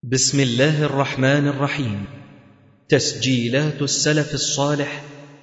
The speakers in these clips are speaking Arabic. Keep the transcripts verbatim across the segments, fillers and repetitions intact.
بسم الله الرحمن الرحيم. تسجيلات السلف الصالح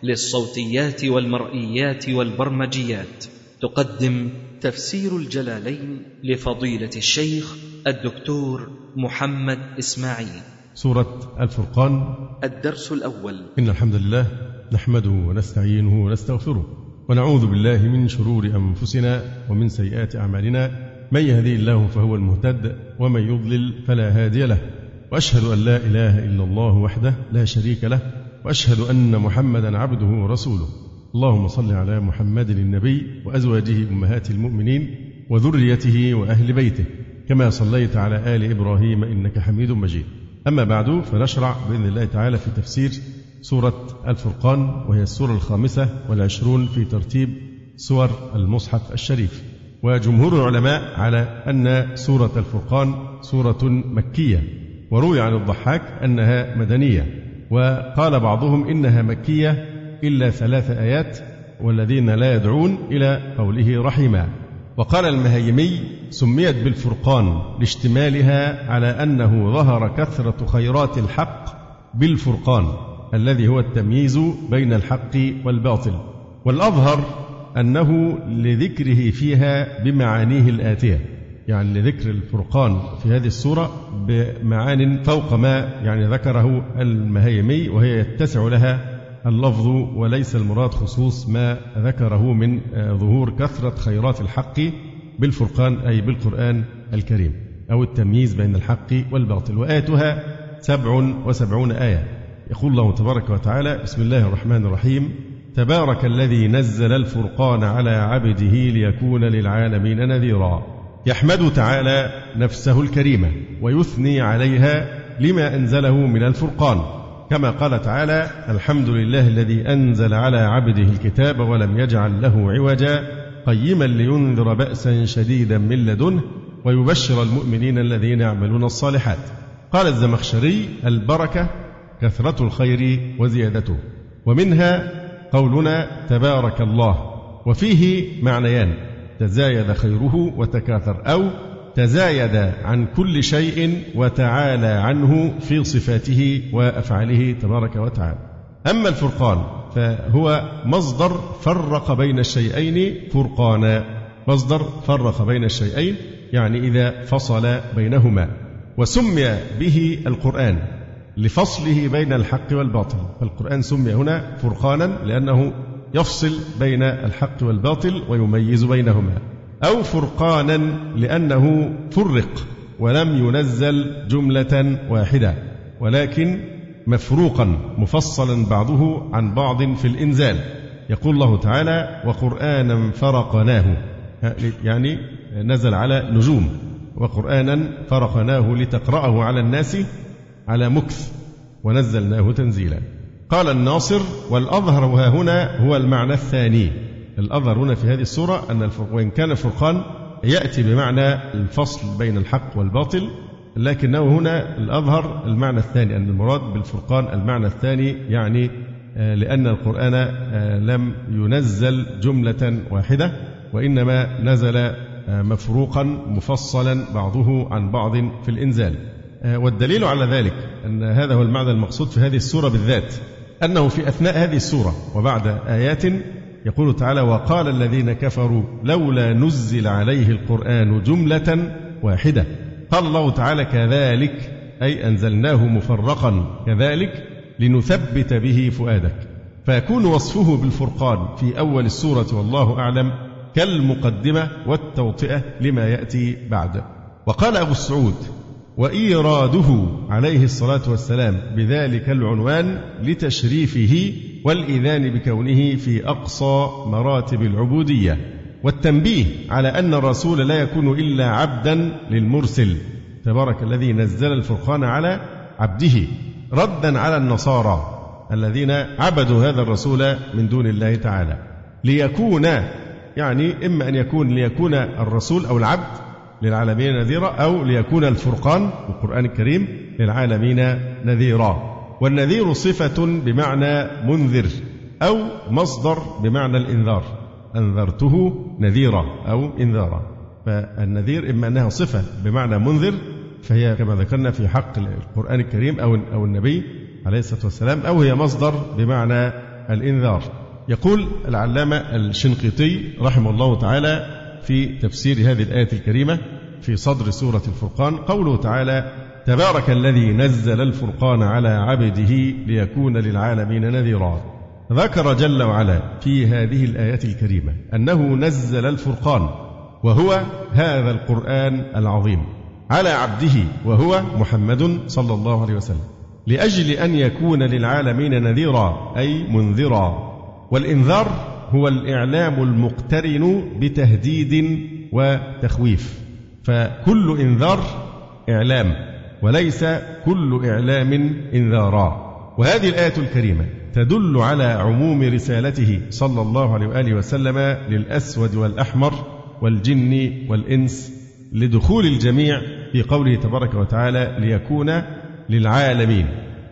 للصوتيات والمرئيات والبرمجيات تقدم تفسير الجلالين لفضيلة الشيخ الدكتور محمد إسماعيل. سورة الفرقان. الدرس الأول. إن الحمد لله نحمده ونستعينه ونستغفره ونعوذ بالله من شرور أنفسنا ومن سيئات أعمالنا، من يهدي الله فهو المهتد ومن يضلل فلا هادي له، وأشهد أن لا إله إلا الله وحده لا شريك له، وأشهد أن محمدا عبده ورسوله. اللهم صل على محمد النبي وأزواجه أمهات المؤمنين وذريته وأهل بيته كما صليت على آل إبراهيم إنك حميد مجيد. أما بعد، فنشرع بإذن الله تعالى في تفسير سورة الفرقان، وهي السورة الخامسة والعشرون في ترتيب سور المصحف الشريف. وجمهور العلماء على أن سورة الفرقان سورة مكية، وروي عن الضحاك أنها مدنية، وقال بعضهم إنها مكية إلا ثلاث آيات، والذين لا يدعون إلى قوله رحيما. وقال المهيمي سميت بالفرقان لاشتمالها على أنه ظهر كثرة خيرات الحق بالفرقان الذي هو التمييز بين الحق والباطل، والأظهر أنه لذكره فيها بمعانيه الآتية، يعني لذكر الفرقان في هذه السورة بمعان فوق ما يعني ذكره المهيمي، وهي يتسع لها اللفظ وليس المراد خصوص ما ذكره من ظهور كثرة خيرات الحق بالفرقان، أي بالقرآن الكريم، أو التمييز بين الحق والباطل. وآياتها سبع وسبعون آية. يقول الله تبارك وتعالى: بسم الله الرحمن الرحيم. تبارك الذي نزل الفرقان على عبده ليكون للعالمين نذيرا. يحمد تعالى نفسه الكريمة ويثني عليها لما أنزله من الفرقان، كما قال تعالى: الحمد لله الذي أنزل على عبده الكتاب ولم يجعل له عوجا قيما لينذر بأسا شديدا من لدنه ويبشر المؤمنين الذين يعملون الصالحات. قال الزمخشري: البركة كثرة الخير وزيادته. ومنها قولنا تبارك الله، وفيه معنيان: تزايد خيره وتكاثر، أو تزايد عن كل شيء وتعالى عنه في صفاته وأفعاله تبارك وتعالى. أما الفرقان فهو مصدر فرق بين الشيئين فرقانا، مصدر فرق بين الشيئين يعني إذا فصل بينهما. وسمي به القرآن لفصله بين الحق والباطل، فالقرآن سمي هنا فرقانا لأنه يفصل بين الحق والباطل ويميز بينهما، أو فرقانا لأنه فرق ولم ينزل جملة واحدة، ولكن مفروقا مفصلا بعضه عن بعض في الإنزال. يقول الله تعالى: وقرآنا فرقناه، يعني نزل على نجوم، وقرآنا فرقناه لتقرأه على الناس على مكث ونزلناه تنزيلا. قال الناصر: والأظهر ها هنا هو المعنى الثاني. الأظهر هنا في هذه السورة أن وإن كان الفرقان يأتي بمعنى الفصل بين الحق والباطل، لكنه هنا الأظهر المعنى الثاني، أن المراد بالفرقان المعنى الثاني، يعني لأن القرآن لم ينزل جملة واحدة، وإنما نزل مفروقا مفصلا بعضه عن بعض في الإنزال. والدليل على ذلك أن هذا هو المعنى المقصود في هذه السورة بالذات، أنه في أثناء هذه السورة وبعد آيات يقول تعالى: وقال الذين كفروا لولا نزل عليه القرآن جملة واحدة. قال الله تعالى: كذلك أي أنزلناه مفرقا كذلك لنثبت به فؤادك. فيكون وصفه بالفرقان في أول السورة والله أعلم كالمقدمة والتوطئة لما يأتي بعد. وقال أبو السعود: وإيراده عليه الصلاة والسلام بذلك العنوان لتشريفه والإذان بكونه في أقصى مراتب العبودية، والتنبيه على أن الرسول لا يكون إلا عبدا للمرسل. تبارك الذي نزل الفرقان على عبده، ردا على النصارى الذين عبدوا هذا الرسول من دون الله تعالى. ليكون يعني إما أن يكون ليكون الرسول أو العبد للعالمين نذيرا، أو ليكون الفرقان القرآن الكريم للعالمين نذيرا. والنذير صفة بمعنى منذر، أو مصدر بمعنى الإنذار، أنذرته نذيرا أو إنذارا. فالنذير إما أنها صفة بمعنى منذر، فهي كما ذكرنا في حق القرآن الكريم أو أو النبي عليه الصلاة والسلام، أو هي مصدر بمعنى الإنذار. يقول العلامة الشنقيطي رحمه الله تعالى في تفسير هذه الآية الكريمة في صدر سورة الفرقان قوله تعالى: تبارك الذي نزل الفرقان على عبده ليكون للعالمين نذيرا. ذكر جل وعلا في هذه الآية الكريمة أنه نزل الفرقان وهو هذا القرآن العظيم على عبده وهو محمد صلى الله عليه وسلم لأجل أن يكون للعالمين نذيرا أي منذرا. والإنذار هو الإعلام المقترن بتهديد وتخويف، فكل إنذار إعلام وليس كل إعلام إنذارا. وهذه الآية الكريمة تدل على عموم رسالته صلى الله عليه وآله وسلم للأسود والأحمر والجن والإنس لدخول الجميع في قوله تبارك وتعالى ليكون للعالمين.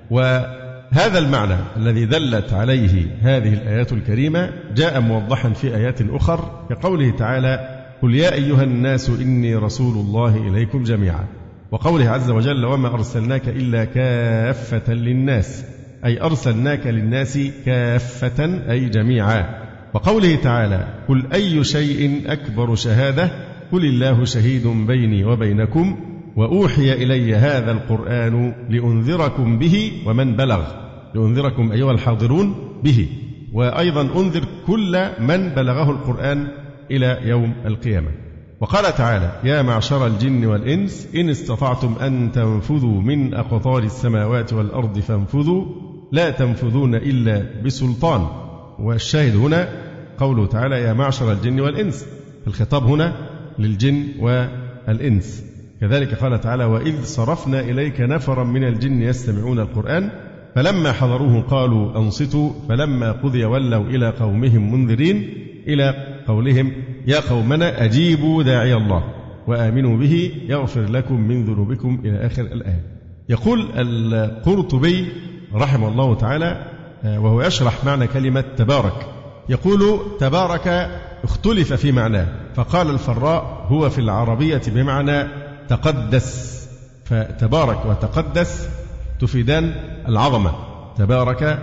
وهذا المعنى الذي دلت عليه هذه الآيات الكريمة جاء موضحا في آيات أخر كقوله تعالى: قل يا أيها الناس إني رسول الله إليكم جميعا، وقوله عز وجل: وما أرسلناك إلا كافة للناس، أي أرسلناك للناس كافة أي جميعا. وقوله تعالى: قل أي شيء أكبر شهادة، قل الله شهيد بيني وبينكم وأوحي إلي هذا القرآن لأنذركم به ومن بلغ، لأنذركم أيها الحاضرون به، وأيضا أنذر كل من بلغه القرآن إلى يوم القيامة. وقال تعالى: يا معشر الجن والإنس إن استطعتم أن تنفذوا من أقطار السماوات والأرض فانفذوا لا تنفذون إلا بسلطان. والشاهد هنا قوله تعالى: يا معشر الجن والإنس، الخطاب هنا للجن والإنس. كذلك قال تعالى: وإذ صرفنا إليك نفرا من الجن يستمعون القرآن فلما حضروه قالوا أنصتوا فلما قضي ولوا إلى قومهم منذرين، إلى قولهم: يا قومنا أجيبوا داعي الله وآمنوا به يغفر لكم من ذنوبكم، إلى آخر الآية. يقول القرطبي رحمه الله تعالى وهو يشرح معنى كلمة تبارك، يقول: تبارك اختلف في معناه، فقال الفراء هو في العربية بمعنى تقدس، فتبارك وتقدس تفيدان العظمة، تبارك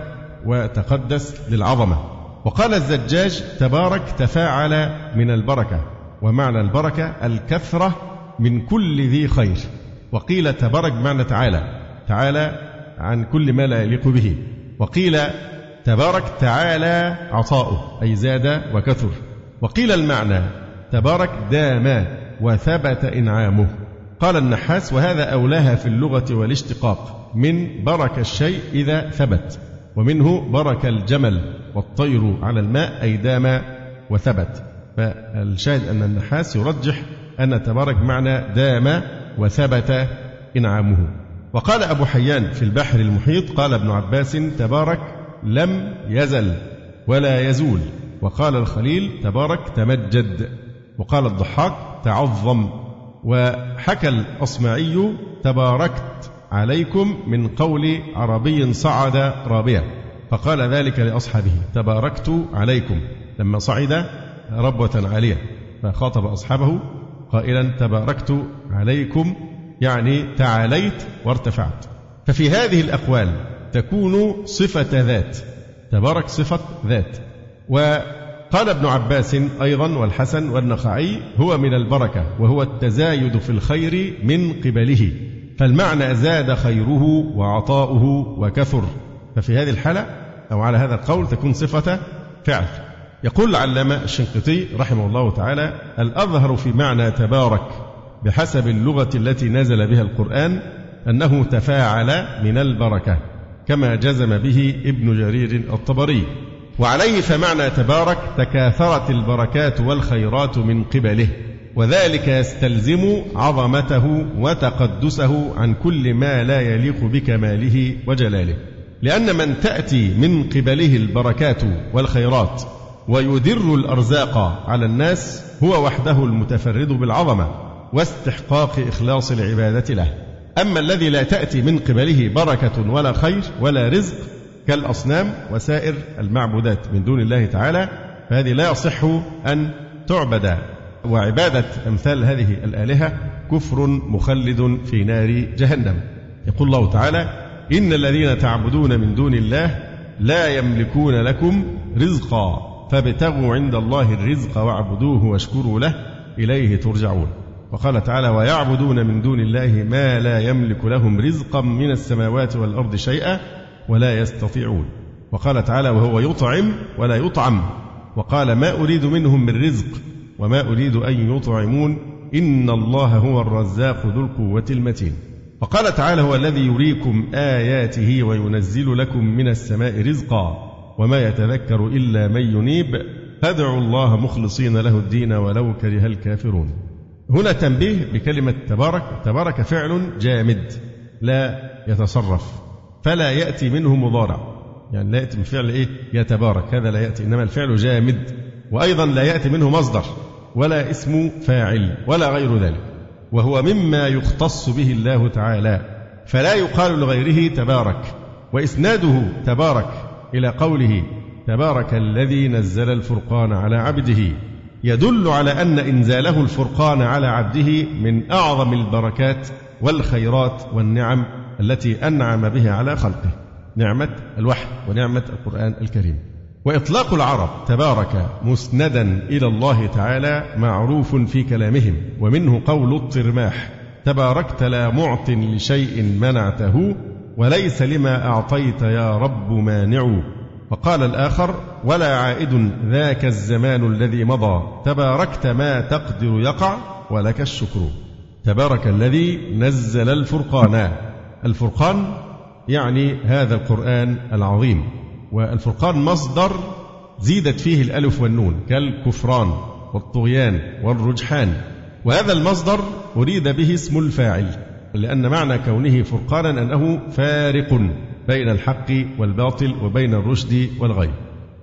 وتقدس للعظمة. وقال الزجاج: تبارك تفاعل من البركة، ومعنى البركة الكثرة من كل ذي خير. وقيل تبارك بمعنى تعالى، تعالى عن كل ما لا يليق به. وقيل تبارك تعالى عطاؤه أي زاد وكثر. وقيل المعنى تبارك دام وثبت إنعامه. قال النحاس: وهذا أولاها في اللغة والاشتقاق، من برك الشيء إذا ثبت، ومنه برك الجمل والطير على الماء أي دام وثبت. فالشاهد أن النحاس يرجح أن تبارك معنى دام وثبت إنعامه. وقال أبو حيان في البحر المحيط: قال ابن عباس: تبارك لم يزل ولا يزول. وقال الخليل: تبارك تمجد. وقال الضحاك: تعظم. وحكى الأصمعي: تباركت عليكم من قول عربي صعد رابية، فقال ذلك لأصحابه: تباركت عليكم، لما صعد ربوة عالية فخاطب أصحابه قائلا: تباركت عليكم، يعني تعاليت وارتفعت. ففي هذه الأقوال تكون صفة ذات، تبارك صفة ذات. وقال ابن عباس أيضا والحسن والنخعي: هو من البركة، وهو التزايد في الخير من قبله، فالمعنى زاد خيره وعطاؤه وكثر. ففي هذه الحالة أو على هذا القول تكون صفة فعل. يقول العلامة الشنقيطي رحمه الله تعالى: الأظهر في معنى تبارك بحسب اللغة التي نزل بها القرآن أنه تفاعل من البركة، كما جزم به ابن جرير الطبري. وعليه فمعنى تبارك تكاثرت البركات والخيرات من قبله، وذلك يستلزم عظمته وتقدسه عن كل ما لا يليق بكماله وجلاله، لأن من تأتي من قبله البركات والخيرات ويدر الأرزاق على الناس هو وحده المتفرد بالعظمة واستحقاق إخلاص العبادة له. أما الذي لا تأتي من قبله بركة ولا خير ولا رزق كالأصنام وسائر المعبودات من دون الله تعالى، فهذه لا يصح أن تعبد. وعبادة أمثال هذه الآلهة كفر مخلد في نار جهنم. يقول الله تعالى: إن الذين تعبدون من دون الله لا يملكون لكم رزقا فابتغوا عند الله الرزق واعبدوه واشكروا له إليه ترجعون. وقال تعالى: ويعبدون من دون الله ما لا يملك لهم رزقا من السماوات والأرض شيئا ولا يستطيعون. وقال تعالى: وهو يطعم ولا يطعم. وقال: ما أريد منهم من رزق وما أريد أن يطعمون إن الله هو الرزاق ذو القوة المتين. وقال تعالى: هو الذي يريكم آياته وينزل لكم من السماء رزقا وما يتذكر إلا من ينيب فادعوا الله مخلصين له الدين ولو كره الكافرون. هنا تنبيه بكلمة تبارك. تبارك فعل جامد لا يتصرف، فلا يأتي منه مضارع، يعني لا يأتي من فعل إيه يتبارك، هذا لا يأتي، إنما الفعل جامد. وأيضا لا يأتي منه مصدر ولا اسم فاعل ولا غير ذلك، وهو مما يختص به الله تعالى، فلا يقال لغيره تبارك. وإسناده تبارك إلى قوله: تبارك الذي نزل الفرقان على عبده، يدل على أن إنزاله الفرقان على عبده من أعظم البركات والخيرات والنعم التي أنعم بها على خلقه، نعمة الوحي ونعمة القرآن الكريم. وإطلاق العرب تبارك مسندا إلى الله تعالى معروف في كلامهم، ومنه قول الطرماح: تباركت لا معط لشيء منعته وليس لما أعطيت يا رب مانع. وقال الآخر: ولا عائد ذاك الزمان الذي مضى تباركت ما تقدر يقع ولك الشكر. تبارك الذي نزل الفرقان. الفرقان يعني هذا القرآن العظيم، والفرقان مصدر زيدت فيه الألف والنون كالكفران والطغيان والرجحان، وهذا المصدر أريد به اسم الفاعل، لأن معنى كونه فرقانا أنه فارق بين الحق والباطل وبين الرشد والغي.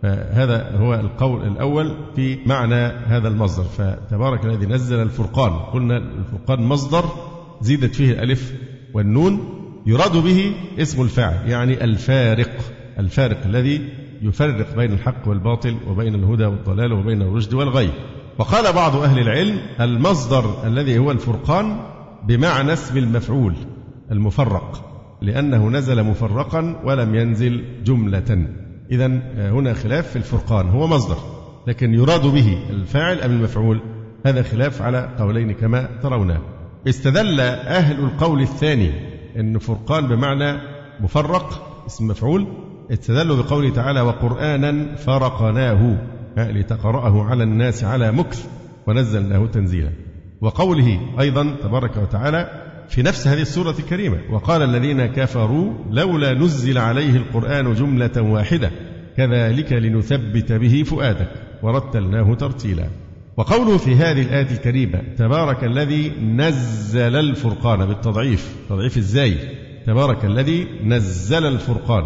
فهذا هو القول الأول في معنى هذا المصدر. فتبارك الذي نزل الفرقان، قلنا الفرقان مصدر زيدت فيه الألف والنون، يراد به اسم الفاعل يعني الفارق، الفارق الذي يفرق بين الحق والباطل وبين الهدى والضلال وبين الرشد والغي. وقال بعض أهل العلم: المصدر الذي هو الفرقان بمعنى اسم المفعول المفرق، لأنه نزل مفرقا ولم ينزل جملة. إذن هنا خلاف في الفرقان، هو مصدر لكن يراد به الفاعل أم المفعول، هذا خلاف على قولين كما ترون. استدل أهل القول الثاني أن فرقان بمعنى مفرق اسم مفعول، استدلوا بقوله تعالى: وقرآنا فرقناه لتقرأه على الناس على مكث ونزلناه تنزيلا. وقوله أيضا تبارك وتعالى في نفس هذه السورة الكريمة: وقال الذين كفروا لولا نزل عليه القرآن جملة واحدة كذلك لنثبت به فؤادك ورتلناه ترتيلا. وقوله في هذه الآية الكريمة: تبارك الذي نزل الفرقان بالتضعيف، تضعيف إزاي؟ تبارك الذي نزل الفرقان،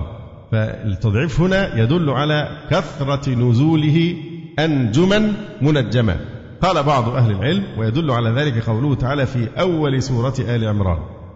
فالتضعيف هنا يدل على كثرة نزوله أنجما منجما. قال بعض أهل العلم: ويدل على ذلك قوله تعالى في أول سورة آل عمران: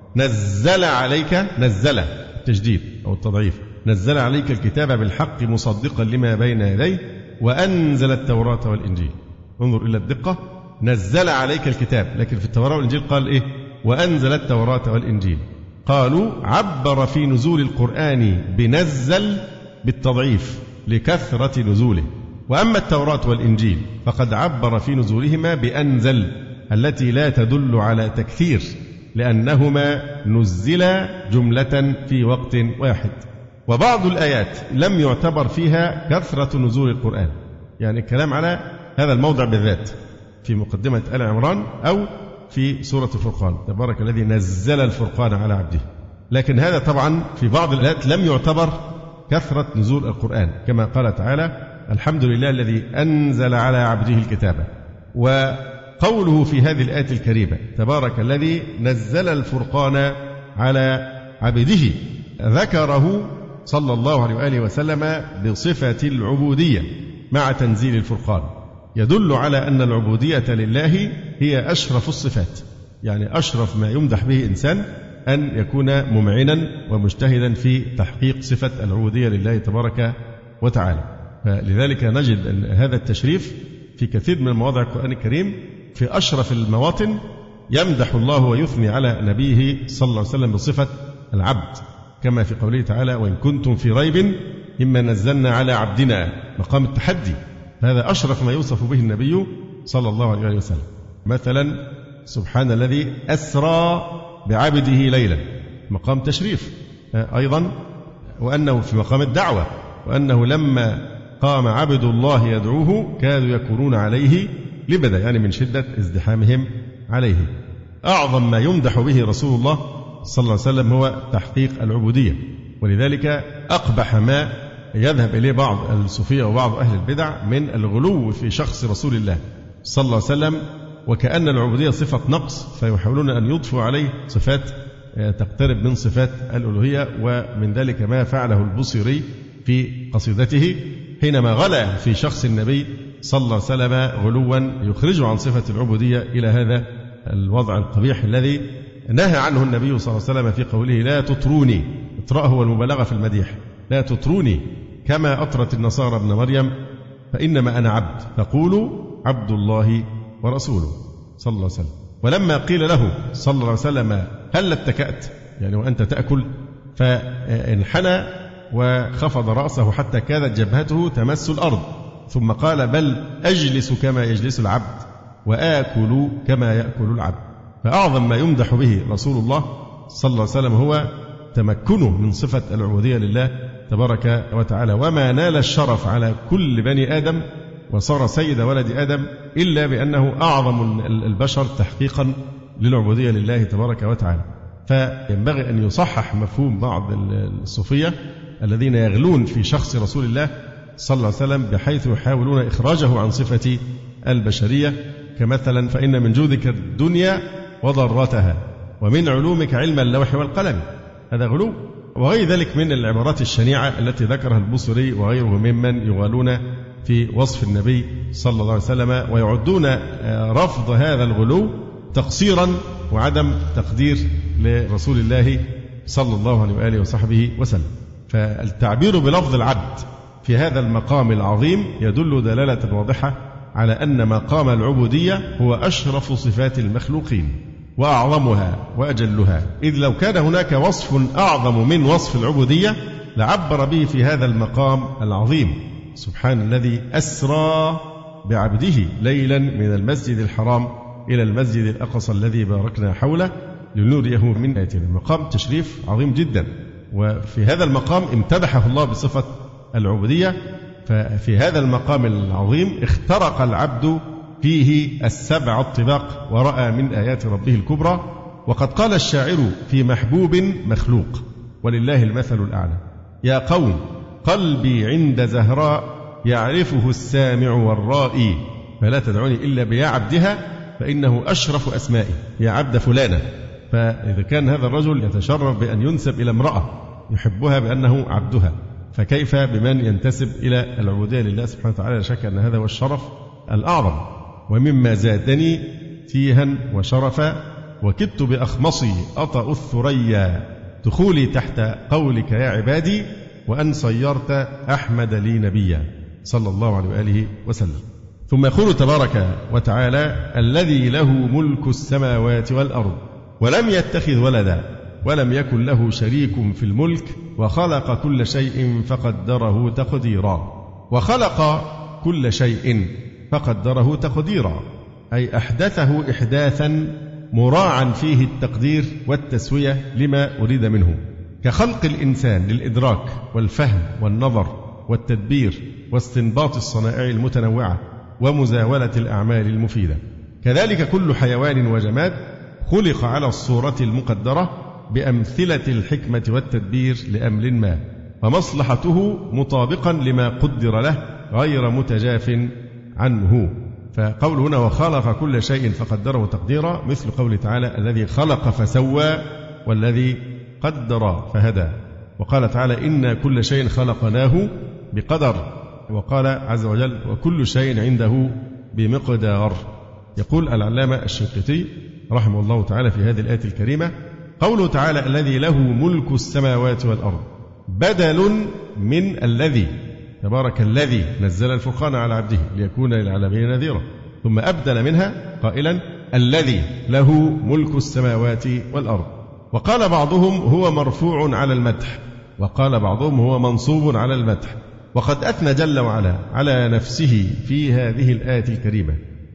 نزل عليك، نزل التجديد أو التضعيف، نزل عليك الكتاب بالحق مصدقا لما بين يديه وأنزل التوراة والإنجيل. انظر إلى الدقة، نزل عليك الكتاب، لكن في التوراة والإنجيل قال إيه؟ وأنزل التوراة والإنجيل. قالوا عبر في نزول القرآن بنزل بالتضعيف لكثرة نزوله، وأما التوراة والإنجيل فقد عبر في نزولهما بأنزل التي لا تدل على تكثير، لأنهما نزلا جملة في وقت واحد. وبعض الآيات لم يعتبر فيها كثرة نزول القرآن، يعني الكلام على هذا الموضع بالذات في مقدمة آل عمران أو في سورة الفرقان: تبارك الذي نزل الفرقان على عبده. لكن هذا طبعا في بعض الآيات لم يعتبر كثرة نزول القرآن، كما قال تعالى: الحمد لله الذي أنزل على عبده الكتاب. وقوله في هذه الآية الكريمة: تبارك الذي نزل الفرقان على عبده، ذكره صلى الله عليه وآله وسلم بصفة العبودية مع تنزيل الفرقان، يدل على أن العبودية لله هي أشرف الصفات، يعني أشرف ما يمدح به إنسان أن يكون ممعنا ومجتهدا في تحقيق صفة العبودية لله تبارك وتعالى. فلذلك نجد أن هذا التشريف في كثير من مواضع القرآن الكريم في أشرف المواطن يمدح الله ويثني على نبيه صلى الله عليه وسلم بصفة العبد، كما في قوله تعالى: وإن كنتم في ريب مما نزلنا على عبدنا، مقام التحدي. هذا أشرف ما يوصف به النبي صلى الله عليه وسلم. مثلا: سبحان الذي أسرى بعبده ليلا، مقام تشريف. أيضا: وأنه في مقام الدعوة، وأنه لما قام عبد الله يدعوه كادوا يكونون عليه لبدا، يعني من شدة ازدحامهم عليه. أعظم ما يمدح به رسول الله صلى الله عليه وسلم هو تحقيق العبودية، ولذلك أقبح ما يذهب إليه بعض الصوفية وبعض أهل البدع من الغلو في شخص رسول الله صلى الله عليه وسلم، وكأن العبودية صفة نقص، فيحاولون أن يضفوا عليه صفات تقترب من صفات الألوهية. ومن ذلك ما فعله البوصيري في قصيدته حينما غلا في شخص النبي صلى الله عليه وسلم غلوا يخرجه عن صفة العبودية إلى هذا الوضع القبيح الذي نهى عنه النبي صلى الله عليه وسلم في قوله: لا تطروني. إطراء هو المبالغة في المديح. لا تطروني كما أطرت النصارى ابن مريم، فإنما أنا عبد، فقولوا عبد الله ورسوله صلى الله عليه وسلم. ولما قيل له صلى الله عليه وسلم: هل اتكأت، يعني وأنت تأكل، فانحنى وخفض رأسه حتى كادت جبهته تمس الأرض، ثم قال: بل أجلس كما يجلس العبد وآكل كما يأكل العبد. فأعظم ما يمدح به رسول الله صلى الله عليه وسلم هو تمكنه من صفة العبودية لله تبارك وتعالى، وما نال الشرف على كل بني آدم وصار سيد ولد آدم إلا بأنه أعظم البشر تحقيقا للعبودية لله تبارك وتعالى. فينبغي أن يصحح مفهوم بعض الصوفية الذين يغلون في شخص رسول الله صلى الله عليه وسلم بحيث يحاولون إخراجه عن صفة البشرية، كمثلا: فإن من جودك الدنيا وضرتها ومن علومك علم اللوح والقلم. هذا غلو. وغير ذلك من العبارات الشنيعة التي ذكرها البوصيري وغيره ممن يغالون في وصف النبي صلى الله عليه وسلم، ويعدون رفض هذا الغلو تقصيرا وعدم تقدير لرسول الله صلى الله عليه وآله وصحبه وسلم. فالتعبير بلفظ العبد في هذا المقام العظيم يدل دلالة واضحة على أن مقام العبودية هو أشرف صفات المخلوقين وأعظمها وأجلها، إذ لو كان هناك وصف أعظم من وصف العبودية لعبر به في هذا المقام العظيم. سبحان الذي أسرى بعبده ليلا من المسجد الحرام إلى المسجد الأقصى الذي باركنا حوله لنريه من آياتنا. مقام تشريف عظيم جدا، وفي هذا المقام امتدحه الله بصفة العبودية. ففي هذا المقام العظيم اخترق العبد فيه السبع الطباق ورأى من آيات ربه الكبرى. وقد قال الشاعر في محبوب مخلوق ولله المثل الأعلى: يا قوم قلبي عند زهراء يعرفه السامع والرائي، فلا تدعوني إلا بيا عبدها فإنه أشرف أسمائي، يا عبد فلانة. فإذا كان هذا الرجل يتشرف بأن ينسب إلى امرأة يحبها بأنه عبدها، فكيف بمن ينتسب إلى العبودية لله سبحانه وتعالى؟ لا شك أن هذا هو الشرف الأعظم. ومما زادني تيها وشرفا وكدت بأخمصي أطأ الثريا، دخولي تحت قولك يا عبادي وأن صيرت أحمد لي نبيا صلى الله عليه وآله وسلم. ثم يقول تبارك وتعالى: الذي له ملك السماوات والأرض ولم يتخذ ولدا ولم يكن له شريك في الملك وخلق كل شيء فقدره تقديرا. وخلق كل شيء فقدره تقديرا، أي أحدثه إحداثا مراعا فيه التقدير والتسوية لما أريد منه، كخلق الإنسان للإدراك والفهم والنظر والتدبير واستنباط الصنائع المتنوعة ومزاولة الأعمال المفيدة. كذلك كل حيوان وجماد خلق على الصورة المقدرة بأمثلة الحكمة والتدبير لأمر ما، فمصلحته مطابقا لما قدر له غير متجاف عنه. فقول هنا وخلق كل شيء فقدره تقديرا مثل قوله تعالى: الذي خلق فسوى والذي قدر فهدى. وقال تعالى: إن كل شيء خلقناه بقدر. وقال عز وجل: وكل شيء عنده بمقدار. يقول العلامة الشنقيطي رحمه الله تعالى في هذه الآية الكريمة: قوله تعالى: الذي له ملك السماوات والأرض بدل من الذي، تبارك الذي نزل الفرقان على عبده ليكون للعالمين نذيرا، ثم أبدل منها قائلا: الذي له ملك السماوات والأرض. وقال بعضهم هو مرفوع على المدح، وقال بعضهم هو منصوب على المدح. وقد أثنى جل وعلا على نفسه في هذه الآية الكريمة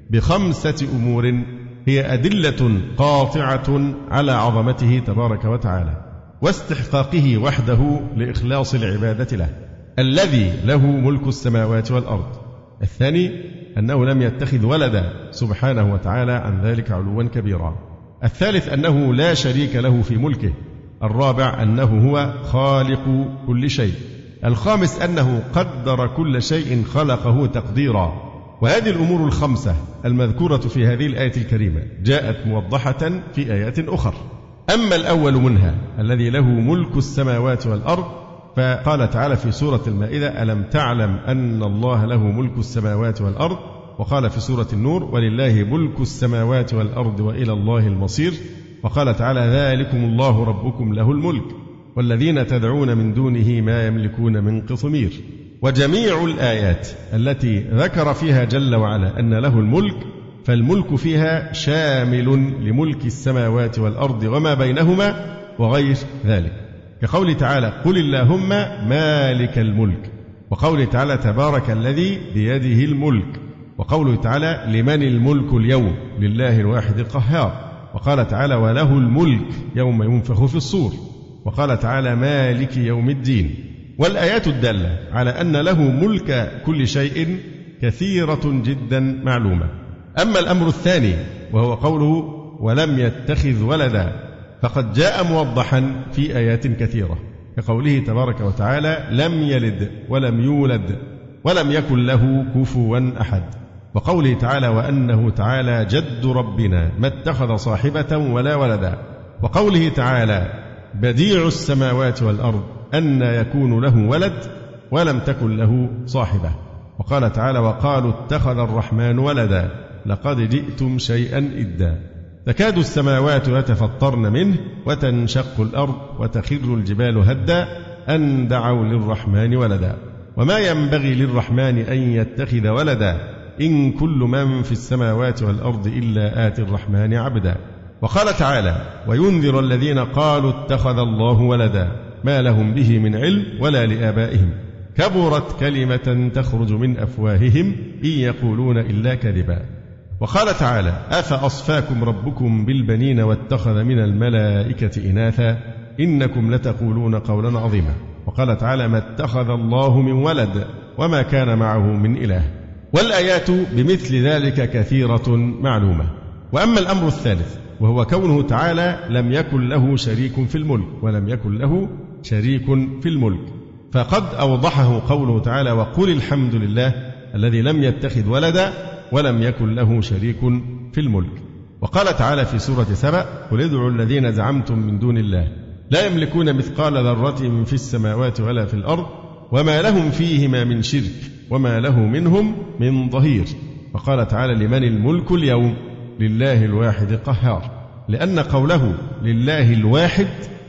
بخمسة أمور هي أدلة قاطعة على عظمته تبارك وتعالى واستحقاقه وحده لإخلاص العبادة له. الذي له ملك السماوات والأرض. الثاني أنه لم يتخذ ولدا سبحانه وتعالى عن ذلك علوا كبيرا. الثالث أنه لا شريك له في ملكه. الرابع أنه هو خالق كل شيء. الخامس أنه قدر كل شيء خلقه تقديرا. وهذه الأمور الخمسة المذكورة في هذه الآية الكريمة جاءت موضحة في آيات أخرى. أما الأول منها الذي له ملك السماوات والأرض فقال تعالى في سورة المائدة: ألم تعلم أن الله له ملك السماوات والأرض. وقال في سورة النور: ولله ملك السماوات والأرض وإلى الله المصير. وقال تعالى: ذلكم الله ربكم له الملك والذين تدعون من دونه ما يملكون من قطمير. وجميع الآيات التي ذكر فيها جل وعلا أن له الملك فالملك فيها شامل لملك السماوات والأرض وما بينهما وغير ذلك، كقول تعالى: قل اللهم مالك الملك. وقول تعالى: تبارك الذي بيده الملك. وقوله تعالى: لمن الملك اليوم لله الواحد القهار. وقال تعالى: وله الملك يوم ينفخ في الصور. وقال تعالى: مالك يوم الدين. والآيات الدالة على أن له ملك كل شيء كثيرة جدا معلومة. أما الأمر الثاني وهو قوله: ولم يتخذ ولدا، فقد جاء موضحا في آيات كثيرة، كقوله تبارك وتعالى: لم يلد ولم يولد ولم يكن له كفوا أحد. وقوله تعالى: وأنه تعالى جد ربنا ما اتخذ صاحبة ولا ولدا. وقوله تعالى: بديع السماوات والأرض أن يكون له ولد ولم تكن له صاحبة. وقال تعالى: وقالوا اتخذ الرحمن ولدا لقد جئتم شيئا إدا. تكاد السماوات يتفطرن منه وتنشق الأرض وتخر الجبال هدا أن دعوا للرحمن ولدا وما ينبغي للرحمن أن يتخذ ولدا إن كل من في السماوات والأرض إلا آتي الرحمن عبدا. وقال تعالى: وينذر الذين قالوا اتخذ الله ولدا ما لهم به من علم ولا لآبائهم كبرت كلمة تخرج من أفواههم إن يقولون إلا كذبا. وقال تعالى: أفأصفاكم ربكم بالبنين واتخذ من الملائكة إناثا إنكم لتقولون قولا عظيما. وقال تعالى: ما اتخذ الله من ولد وما كان معه من إله. والآيات بمثل ذلك كثيرة معلومة. وأما الأمر الثالث وهو كونه تعالى لم يكن له شريك في الملك ولم يكن له شريك في الملك، فقد أوضحه قوله تعالى: وقل الحمد لله الذي لم يتخذ ولدا ولم يكن له شريك في الملك. وقال تعالى في سورة سبأ: قل ادعوا الذين زعمتم من دون الله لا يملكون مثقال ذرة في السماوات ولا في الأرض وما لهم فيهما من شرك وما له منهم من ظهير. وقال تعالى: لمن الملك اليوم لله الواحد القهار. لأن قوله لله الواحد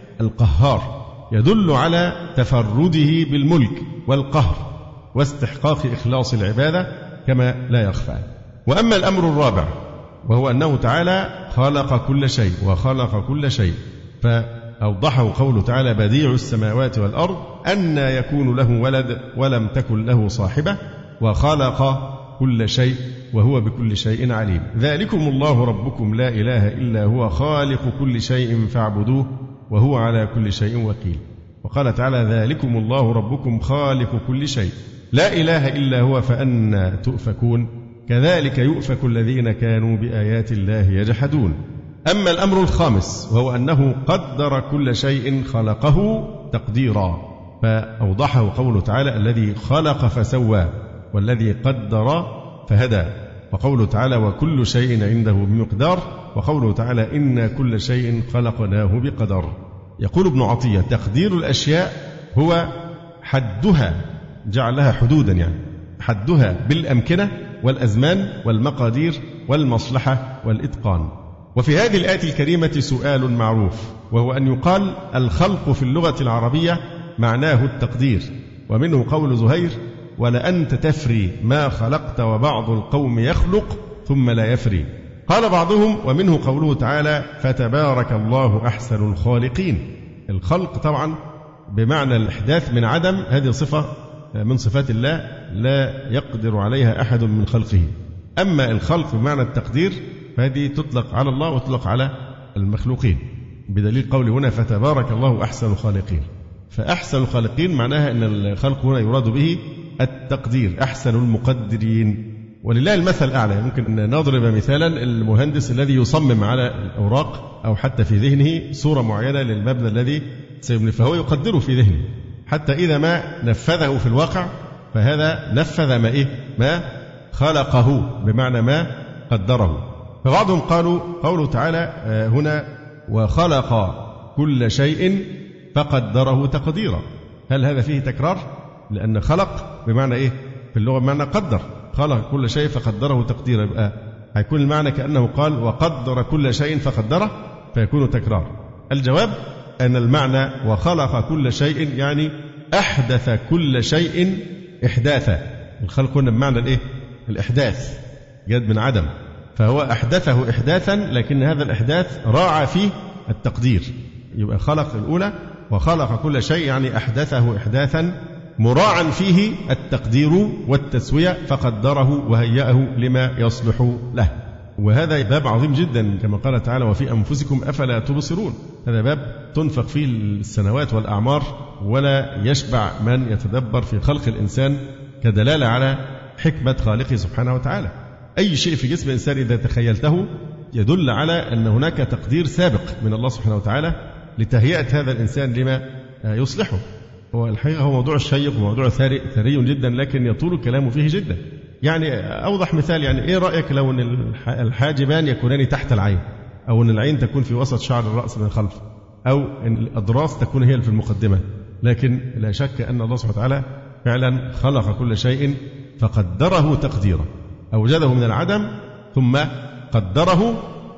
القهار يدل على تفرده بالملك والقهر واستحقاق إخلاص العبادة كما لا يخفى. وأما الأمر الرابع وهو أنه تعالى خلق كل شيء وخلق كل شيء، فأوضحه قوله تعالى: بديع السماوات والأرض أن يكون له ولد ولم تكن له صاحبة وخلق كل شيء وهو بكل شيء عليم. ذلكم الله ربكم لا إله إلا هو خالق كل شيء فاعبدوه وهو على كل شيء وكيل. وقال تعالى: ذلكم الله ربكم خالق كل شيء لا إله إلا هو فأنى تؤفكون كذلك يؤفك الذين كانوا بآيات الله يجحدون. أما الأمر الخامس وهو أنه قدر كل شيء خلقه تقديرا، فأوضحه قوله تعالى: الذي خلق فسوى والذي قدر فهدى. وقوله تعالى: وكل شيء عنده بمقدار. وقوله تعالى: إنا كل شيء خلقناه بقدر. يقول ابن عطية: تقدير الأشياء هو حدها، جعلها حدودا يعني حدها بالأمكنة والأزمان والمقادير والمصلحة والإتقان. وفي هذه الآية الكريمة سؤال معروف، وهو أن يقال الخلق في اللغة العربية معناه التقدير، ومنه قول زهير: ولأنت تفري ما خلقت وبعض القوم يخلق ثم لا يفري. قال بعضهم ومنه قوله تعالى فتبارك الله أحسن الخالقين. الخلق طبعا بمعنى الإحداث من عدم، هذه صفة من صفات الله لا يقدر عليها أحد من خلقه. أما الخلق بمعنى التقدير فهذه تطلق على الله وتطلق على المخلوقين، بدليل قوله هنا فتبارك الله أحسن الخالقين. فأحسن الخالقين معناها أن الخلق هنا يراد به التقدير، أحسن المقدرين. ولله المثل الأعلى. ممكن أن نضرب مثالا المهندس الذي يصمم على الأوراق أو حتى في ذهنه صورة معينة للمبنى الذي سيبني، فهو يقدره في ذهنه حتى إذا ما نفذه في الواقع فهذا نفذ ما إيه ما خلقه، بمعنى ما قدره. فبعضهم قالوا قوله تعالى هنا وخلق كل شيء فقدره تقديرا، هل هذا فيه تكرار؟ لأن خلق بمعنى إيه في اللغة بمعنى قدر، خلق كل شيء فقدره تقديرا، يبقى هيكون المعنى كأنه قال وقدر كل شيء فقدره، فيكون تكرار. الجواب أن المعنى وخلق كل شيء يعني أحدث كل شيء إحداثا. الخلق هنا بمعنى الإيه؟ الإحداث، جد من عدم، فهو أحدثه إحداثا، لكن هذا الإحداث راعى فيه التقدير. يبقى خلق الأولى وخلق كل شيء يعني أحدثه إحداثا مراعا فيه التقدير والتسوية، فقدره وهيأه لما يصلح له. وهذا باب عظيم جدا كما قال تعالى وفي أنفسكم أفلا تبصرون. هذا باب تنفق فيه السنوات والأعمار ولا يشبع من يتدبر في خلق الإنسان كدلالة على حكمة خالقه سبحانه وتعالى. أي شيء في جسم الإنسان إذا تخيلته يدل على أن هناك تقدير سابق من الله سبحانه وتعالى لتهيئة هذا الإنسان لما يصلحه. هو الحقيقة هو موضوع شيق وموضوع ثري, ثري جدا، لكن يطول الكلام فيه جدا. يعني أوضح مثال، يعني إيه رأيك لو أن الحاجبان يكونان تحت العين، أو أن العين تكون في وسط شعر الرأس من الخلف، أو أن الأضراس تكون هي في المقدمة؟ لكن لا شك أن الله سبحانه وتعالى فعلا خلق كل شيء فقدره تقديرا، أوجده من العدم ثم قدره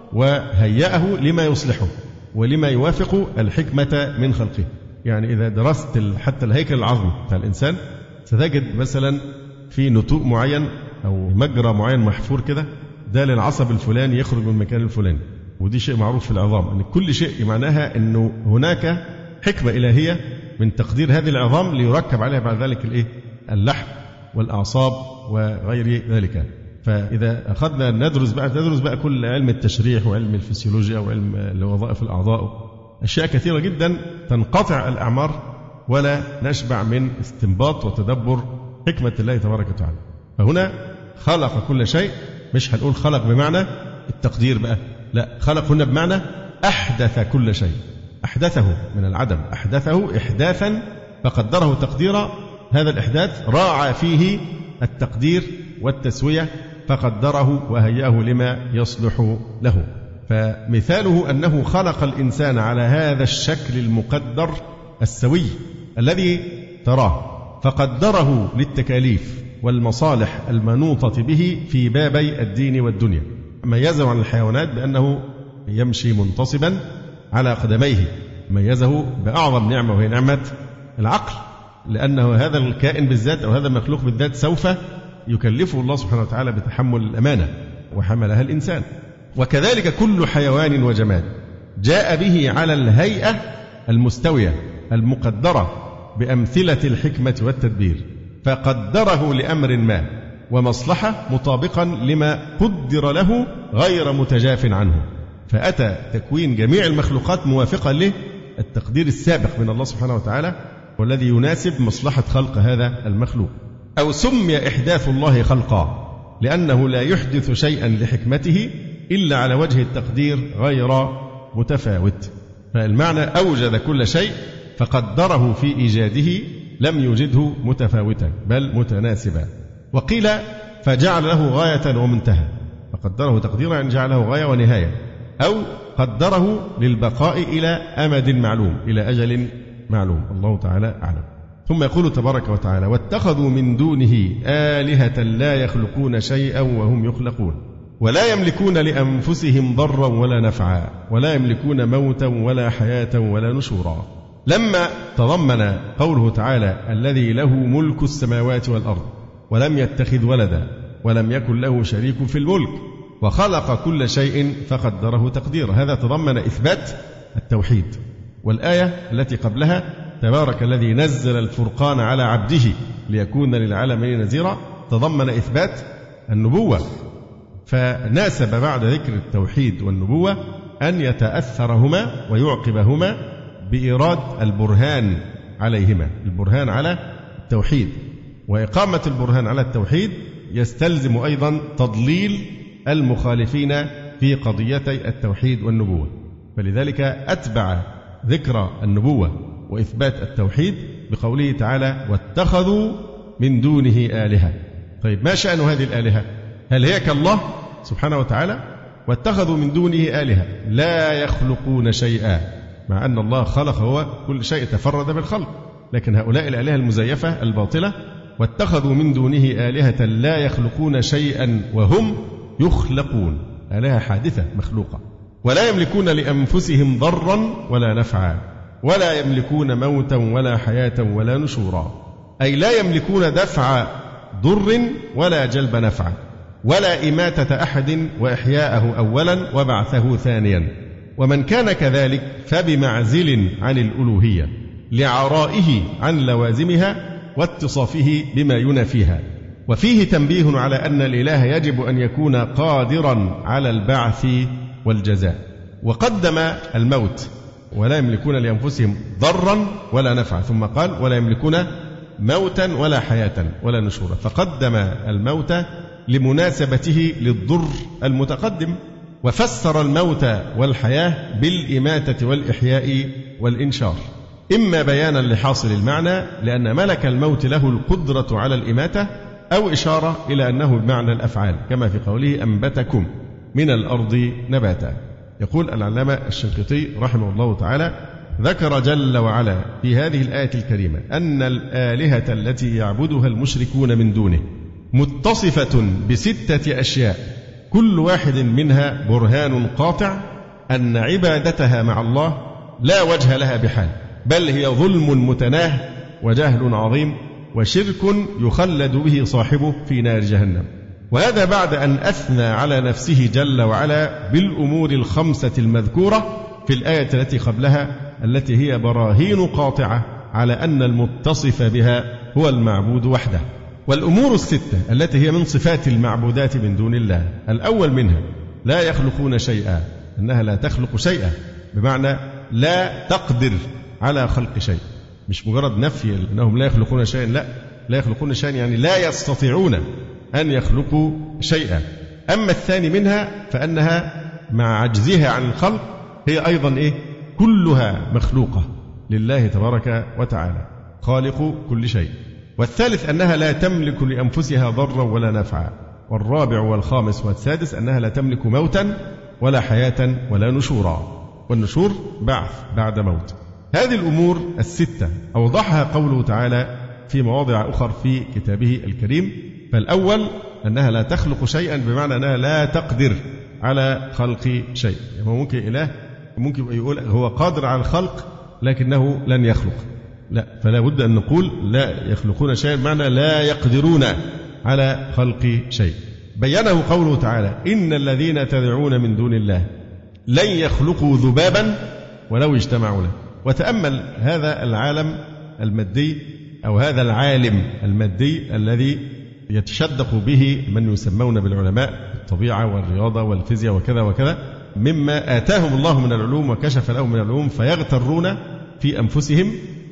وهيأه لما يصلحه ولما يوافق الحكمة من خلقه. يعني إذا درست حتى الهيكل العظمي بتاع الإنسان ستجد مثلا في نتوء معين أو مجرى معين محفور كده، ده للعصب الفلاني يخرج من المكان الفلاني، ودي شيء معروف في العظام أن كل شيء معناها أنه هناك حكمة إلهية من تقدير هذه العظام ليركب عليها بعد ذلك الإيه؟ اللحم والأعصاب وغير ذلك. فإذا أخذنا ندرس بقى ندرس بقى كل علم التشريح وعلم الفسيولوجيا وعلم وظائف الأعضاء، أشياء كثيرة جدا تنقطع الأعمار ولا نشبع من استنباط وتدبر حكمة الله تبارك وتعالى. فهنا خلق كل شيء، مش هنقول خلق بمعنى التقدير بقى، لا، خلق هنا بمعنى أحدث كل شيء، أحدثه من العدم، أحدثه إحداثا فقدره تقديرا. هذا الإحداث راعى فيه التقدير والتسوية فقدره وهيأه لما يصلح له. فمثاله أنه خلق الإنسان على هذا الشكل المقدر السوي الذي تراه، فقدره للتكاليف والمصالح المنوطة به في بابي الدين والدنيا. ميزه عن الحيوانات بأنه يمشي منتصبا على قدميه، ميزه بأعظم نعمة وهي نعمة العقل، لأنه هذا الكائن بالذات أو هذا المخلوق بالذات سوف يكلفه الله سبحانه وتعالى بتحمل الأمانة وحملها الإنسان. وكذلك كل حيوان وجماد جاء به على الهيئة المستوية المقدرة بأمثلة الحكمة والتدبير، فقدره لأمر ما ومصلحة مطابقا لما قدر له غير متجاف عنه، فأتى تكوين جميع المخلوقات موافقا له التقدير السابق من الله سبحانه وتعالى والذي يناسب مصلحة خلق هذا المخلوق. أو سمي إحداث الله خلقا لأنه لا يحدث شيئا لحكمته إلا على وجه التقدير غير متفاوت. فالمعنى أوجد كل شيء فقدره في إيجاده، لم يوجده متفاوتا بل متناسبا. وقيل فجعل له غاية ومنتهى، فقدره تقديرا يعني جعله غاية ونهاية، أو قدره للبقاء إلى أمد معلوم، إلى أجل معلوم، الله تعالى أعلم. ثم يقول تبارك وتعالى واتخذوا من دونه آلهة لا يخلقون شيئا وهم يخلقون ولا يملكون لأنفسهم ضرا ولا نفعا ولا يملكون موتا ولا حياة ولا نشورا. لما تضمن قوله تعالى الذي له ملك السماوات والأرض ولم يتخذ ولدا ولم يكن له شريك في الملك وخلق كل شيء فقدره تقديرا. هذا تضمن إثبات التوحيد. والآية التي قبلها تبارك الذي نزل الفرقان على عبده ليكون للعالمين نذيرا تضمن إثبات النبوة، فناسب بعد ذكر التوحيد والنبوة أن يتأثرهما ويعقبهما بإيراد البرهان عليهما، البرهان على التوحيد. وإقامة البرهان على التوحيد يستلزم أيضا تضليل المخالفين في قضيتي التوحيد والنبوة، فلذلك أتبع ذكر النبوة وإثبات التوحيد بقوله تعالى واتخذوا من دونه آلهة. طيب ما شأن هذه الآلهة؟ هل هي كالله سبحانه وتعالى؟ واتخذوا من دونه آلهة لا يخلقون شيئا، مع أن الله خلق هو كل شيء تفرد بالخلق، لكن هؤلاء الآلهة المزيفة الباطلة واتخذوا من دونه آلهة لا يخلقون شيئا وهم يخلقون، آلهة حادثة مخلوقة، ولا يملكون لأنفسهم ضرا ولا نفعا، ولا يملكون موتا ولا حياة ولا نشورا، أي لا يملكون دفع ضر ولا جلب نفع، ولا إماتة أحد وإحياءه أولا وبعثه ثانيا. ومن كان كذلك فبمعزل عن الألوهية لعرائه عن لوازمها واتصافه بما ينافيها. وفيه تنبيه على أن الإله يجب أن يكون قادرا على البعث والجزاء، وقدم الموت ولا يملكون لأنفسهم ضرا ولا نفعا، ثم قال ولا يملكون موتا ولا حياة ولا نشورا، فقدم الموت لمناسبته للضر المتقدم، وفسر الموت والحياة بالإماتة والإحياء والإنشار، إما بيانا لحاصل المعنى لأن ملك الموت له القدرة على الإماتة، أو إشارة إلى أنه بمعنى الأفعال كما في قوله أنبتكم من الأرض نباتا. يقول العلامة الشنقيطي رحمه الله تعالى ذكر جل وعلا في هذه الآية الكريمة أن الآلهة التي يعبدها المشركون من دونه متصفة بستة أشياء كل واحد منها برهان قاطع أن عبادتها مع الله لا وجه لها بحال، بل هي ظلم متناه وجهل عظيم وشرك يخلد به صاحبه في نار جهنم. وهذا بعد أن أثنى على نفسه جل وعلا بالأمور الخمسة المذكورة في الآية التي قبلها التي هي براهين قاطعة على أن المتصف بها هو المعبود وحده. والأمور الستة التي هي من صفات المعبودات من دون الله، الأول منها لا يخلقون شيئا، أنها لا تخلق شيئا بمعنى لا تقدر على خلق شيء، مش مجرد نفي أنهم لا يخلقون شيئا، لا لا يخلقون شيئا يعني لا يستطيعون أن يخلقوا شيئا. أما الثاني منها فأنها مع عجزها عن الخلق هي أيضا إيه؟ كلها مخلوقة لله تبارك وتعالى خالق كل شيء. والثالث أنها لا تملك لأنفسها ضرا ولا نفعا. والرابع والخامس والسادس أنها لا تملك موتا ولا حياة ولا نشورا، والنشور بعث بعد موت. هذه الأمور الستة أوضحها قوله تعالى في مواضع أخرى في كتابه الكريم. فالأول أنها لا تخلق شيئا بمعنى أنها لا تقدر على خلق شيء، يعني ممكن إله ممكن يقول هو قادر على الخلق لكنه لن يخلق، لا، فلا بد أن نقول لا يخلقون شيئا بمعنى لا يقدرون على خلق شيء. بينه قوله تعالى إن الذين تدعون من دون الله لن يخلقوا ذبابا ولو اجتمعوا له. وتأمل هذا العالم المادي أو هذا العالم المادي الذي يتشدق به من يسمون بالعلماء الطبيعة والرياضة والفيزياء وكذا وكذا مما آتاهم الله من العلوم وكشف لهم من العلوم، فيغترون في أنفسهم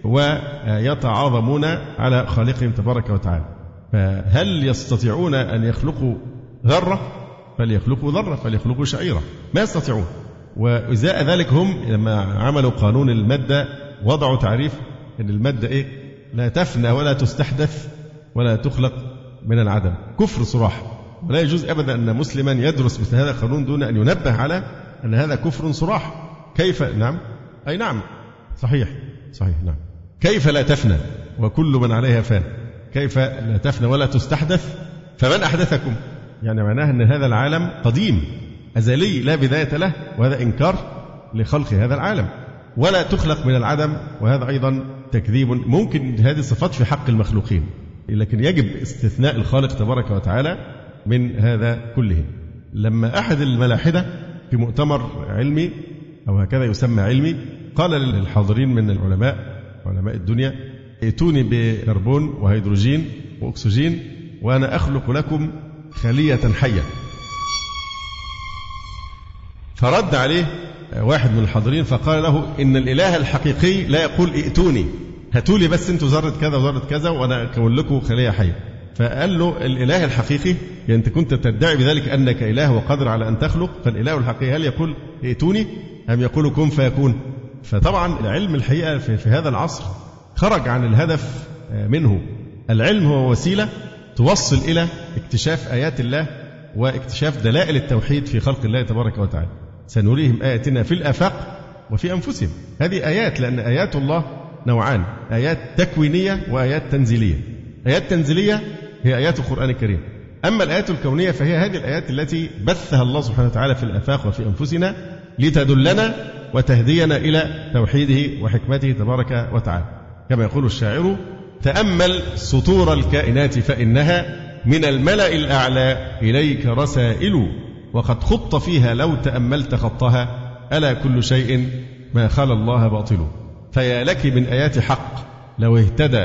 ويتعاظمون على خالقهم تبارك وتعالى. فهل يستطيعون أن يخلقوا ذرة؟ فليخلقوا ذرة، فليخلقوا شعيرة، ما يستطيعون. وإزاء ذلك هم لما عملوا قانون المادة وضعوا تعريف أن المادة إيه؟ لا تفنى ولا تستحدث ولا تخلق من العدم. كفر صراح، ولا يجوز أبدا أن مسلما يدرس مثل هذا القانون دون أن ينبه على أن هذا كفر صراح. كيف؟ نعم، أي نعم، صحيح صحيح، نعم. كيف لا تفنى وكل من عليها فان؟ كيف لا تفنى ولا تستحدث؟ فمن أحدثكم؟ يعني معناه أن هذا العالم قديم أزلي لا بداية له، وهذا إنكار لخلق هذا العالم. ولا تخلق من العدم، وهذا أيضا تكذيب. ممكن هذه الصفات في حق المخلوقين، لكن يجب استثناء الخالق تبارك وتعالى من هذا كله. لما أحد الملاحدة في مؤتمر علمي أو هكذا يسمى علمي قال للحاضرين من العلماء علماء الدنيا: ائتوني بكربون وهيدروجين وأكسجين وأنا أخلق لكم خلية حية. فرد عليه واحد من الحاضرين فقال له: إن الإله الحقيقي لا يقول ائتوني، هاتولي بس أنتوا ذرة كذا وذرة كذا وأنا أكون لكم خلية حية. فقال له: الإله الحقيقي، يعني أنت كنت تدعي بذلك أنك إله وقادر على أن تخلق، فالإله الحقيقي هل يقول ائتوني أم يقول كن فيكون؟ فطبعا العلم الحقيقة في, في هذا العصر خرج عن الهدف منه. العلم هو وسيلة توصل إلى اكتشاف آيات الله واكتشاف دلائل التوحيد في خلق الله تبارك وتعالى. سنريهم آياتنا في الآفاق وفي أنفسهم. هذه آيات، لأن آيات الله نوعان: آيات تكوينية وآيات تنزيلية. آيات تنزيلية هي آيات القرآن الكريم، أما الآيات الكونية فهي هذه الآيات التي بثها الله سبحانه وتعالى في الآفاق وفي أنفسنا لتدلنا وتهدينا إلى توحيده وحكمته تبارك وتعالى. كما يقول الشاعر: تأمل سطور الكائنات فإنها من الملأ الأعلى إليك رسائل، وقد خط فيها لو تأملت خطها، ألا كل شيء ما خلا الله باطل. فيا لك من آيات حق لو اهتدى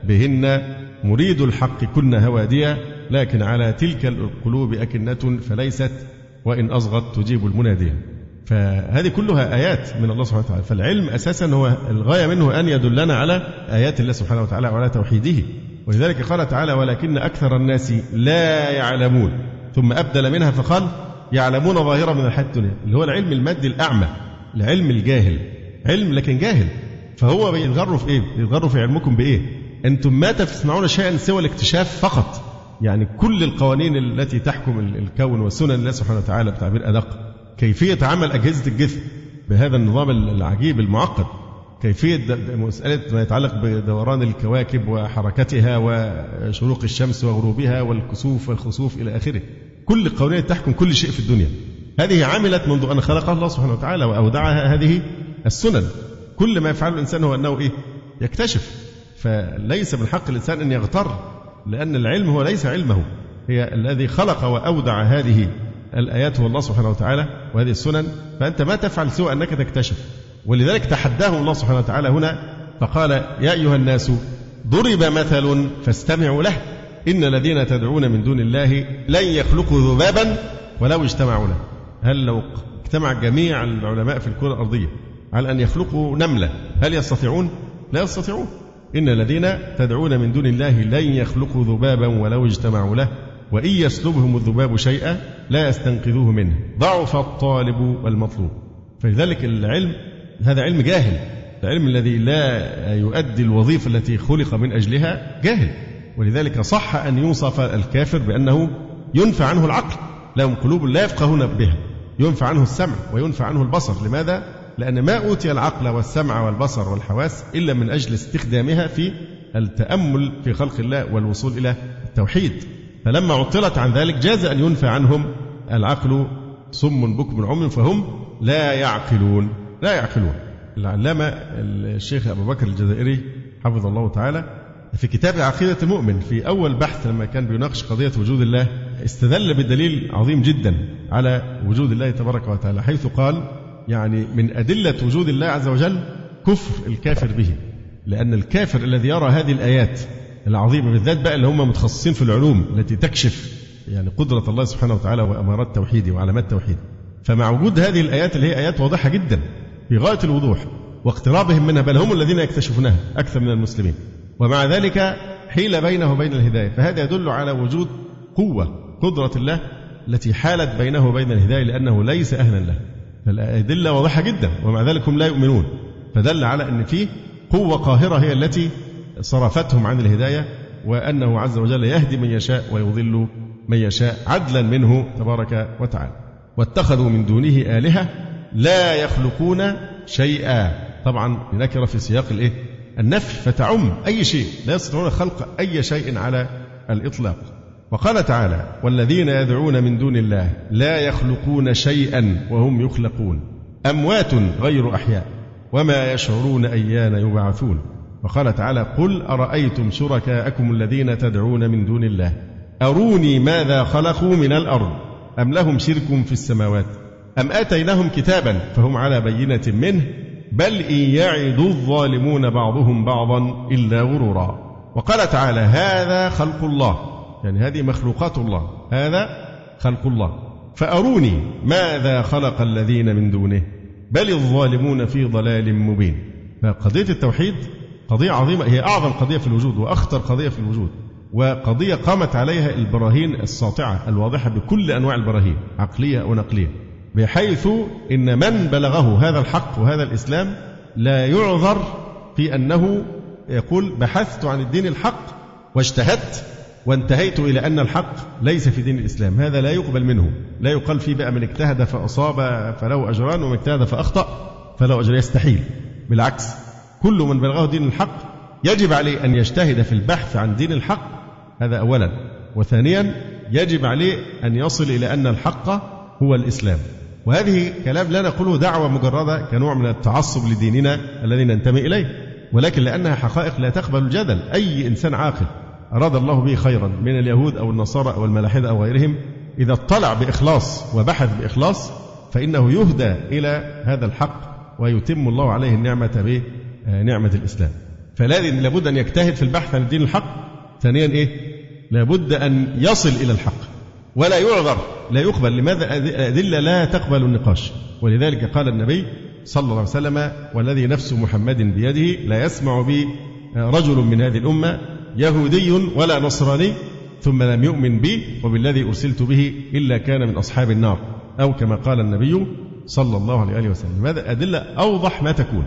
بهن مريد الحق كن هواديا، لكن على تلك القلوب أكنة فليست وإن أصغت تجيب المنادية. فهذه كلها آيات من الله سبحانه وتعالى. فالعلم أساسا هو الغاية منه أن يدلنا على آيات الله سبحانه وتعالى وعلى توحيده. ولذلك قال تعالى: ولكن أكثر الناس لا يعلمون، ثم أبدل منها فقال: يعلمون ظاهرا من الحياة الدنيا، اللي هو العلم المادي الأعمى، العلم الجاهل، علم لكن جاهل. فهو بيتغروا في إيه؟ بيتغروا في علمكم بإيه؟ أنتم ما تصنعون شيئا سوى الاكتشاف فقط. يعني كل القوانين التي تحكم الكون وسنن الله سبحانه وتعالى بتعبير أدق، كيفية عمل أجهزة الجسم بهذا النظام العجيب المعقد، كيفية مسألة ما يتعلق بدوران الكواكب وحركتها وشروق الشمس وغروبها والكسوف والخسوف إلى آخره. كل القوانين تحكم كل شيء في الدنيا، هذه عملت منذ أن خلقها الله سبحانه وتعالى وأودعها هذه السنن. كل ما يفعله الإنسان هو أنه إيه؟ يكتشف. فليس من حق الإنسان أن يغتر، لأن العلم هو ليس علمه، هي الذي خلق وأودع هذه الآيات هو الله سبحانه وتعالى وهذه السنن. فأنت ما تفعل سوى أنك تكتشف. ولذلك تحداهم الله سبحانه وتعالى هنا فقال: يا أيها الناس ضرب مثل فاستمعوا له إن الذين تدعون من دون الله لن يخلقوا ذبابا ولو اجتمعوا له. هل لو اجتمع جميع العلماء في الكرة الأرضية على أن يخلقوا نملة هل يستطيعون؟ لا يستطيعون. إن الذين تدعون من دون الله لن يخلقوا ذبابا ولو اجتمعوا له وإن يسلبهم الذباب شيئا لا يستنقذوه منه ضعف الطالب والمطلوب. فلذلك العلم هذا علم جاهل، العلم الذي لا يؤدي الوظيفة التي خلق من أجلها جاهل. ولذلك صح أن يوصف الكافر بأنه ينفع عنه العقل، لهم قلوب لا يفقهون بها، ينفع عنه السمع وينفع عنه البصر. لماذا؟ لأن ما أوتي العقل والسمع والبصر والحواس إلا من أجل استخدامها في التأمل في خلق الله والوصول إلى التوحيد. فلما عطلت عن ذلك جاز أن ينفع عنهم العقل. صم بكم عمي فهم لا يعقلون لا يعقلون. العلامة الشيخ أبو بكر الجزائري حفظه الله تعالى في كتاب عقيدة المؤمن في أول بحث لما كان بيناقش قضية وجود الله استدل بدليل عظيم جدا على وجود الله تبارك وتعالى، حيث قال: يعني من أدلة وجود الله عز وجل كفر الكافر به، لأن الكافر الذي يرى هذه الآيات العظيمة بالذات بقى اللي هم متخصصين في العلوم التي تكشف يعني قدرة الله سبحانه وتعالى وأمارات توحيده وعلامات توحيده، فمع وجود هذه الآيات اللي هي آيات واضحة جدا في غاية الوضوح واقترابهم منها، بل هم الذين يكتشفونها أكثر من المسلمين، ومع ذلك حيل بينه وبين الهداية. فهذا يدل على وجود قوة قدرة الله التي حالت بينه وبين الهداية لأنه ليس أهلا له. فالأدلة واضحة جدا ومع ذلك هم لا يؤمنون، فدل على أن فيه قوة قاهرة هي التي صرفتهم عن الهداية، وأنه عز وجل يهدي من يشاء ويضل من يشاء عدلا منه تبارك وتعالى. واتخذوا من دونه آلهة لا يخلقون شيئا، طبعا نكرة في سياق الإيه؟ النفي، فتعم أي شيء، لا يستطيعون خلق أي شيء على الإطلاق. وقال تعالى: والذين يدعون من دون الله لا يخلقون شيئا وهم يخلقون أموات غير أحياء وما يشعرون أيان يبعثون. وقال تعالى: قل أرأيتم شركاءكم الذين تدعون من دون الله أروني ماذا خلقوا من الأرض أم لهم شرك في السماوات أم آتيناهم كتابا فهم على بينة منه بل إن يعد الظالمون بعضهم بعضا إلا غرورا. وقال تعالى هذا خلق الله، يعني هذه مخلوقات الله، هذا خلق الله، فأروني ماذا خلق الذين من دونه بل الظالمون في ضلال مبين. فقضية التوحيد قضية عظيمة، هي أعظم قضية في الوجود وأخطر قضية في الوجود، وقضية قامت عليها البراهين الساطعة الواضحة بكل أنواع البراهين عقلية ونقلية، بحيث إن من بلغه هذا الحق وهذا الإسلام لا يعذر في أنه يقول بحثت عن الدين الحق واجتهدت وانتهيت إلى أن الحق ليس في دين الإسلام. هذا لا يقبل منه، لا يقال فيه بقى من اجتهد فأصاب فله أجران ومن اجتهد فأخطأ فله أجر، يستحيل. بالعكس، كل من بلغه دين الحق يجب عليه أن يجتهد في البحث عن دين الحق، هذا أولا، وثانيا يجب عليه أن يصل إلى أن الحق هو الإسلام. وهذه كلام لا نقوله دعوة مجردة كنوع من التعصب لديننا الذي ننتمي إليه، ولكن لأنها حقائق لا تقبل الجدل. أي إنسان عاقل أراد الله به خيرا من اليهود أو النصارى أو الملاحدة أو غيرهم، إذا اطلع بإخلاص وبحث بإخلاص فإنه يهدى إلى هذا الحق ويتم الله عليه النعمة بنعمة الإسلام. فلازم لابد أن يجتهد في البحث عن الدين الحق. ثانيا إيه؟ لابد أن يصل إلى الحق ولا يعذر، لا يقبل. لماذا؟ الأدلة لا تقبل النقاش. ولذلك قال النبي صلى الله عليه وسلم والذي نفس محمد بيده لا يسمع بي رجل من هذه الأمة يهودي ولا نصراني ثم لم يؤمن بي وبالذي أرسلت به إلا كان من أصحاب النار، أو كما قال النبي صلى الله عليه وسلم. هذا أدلة أوضح ما تكون،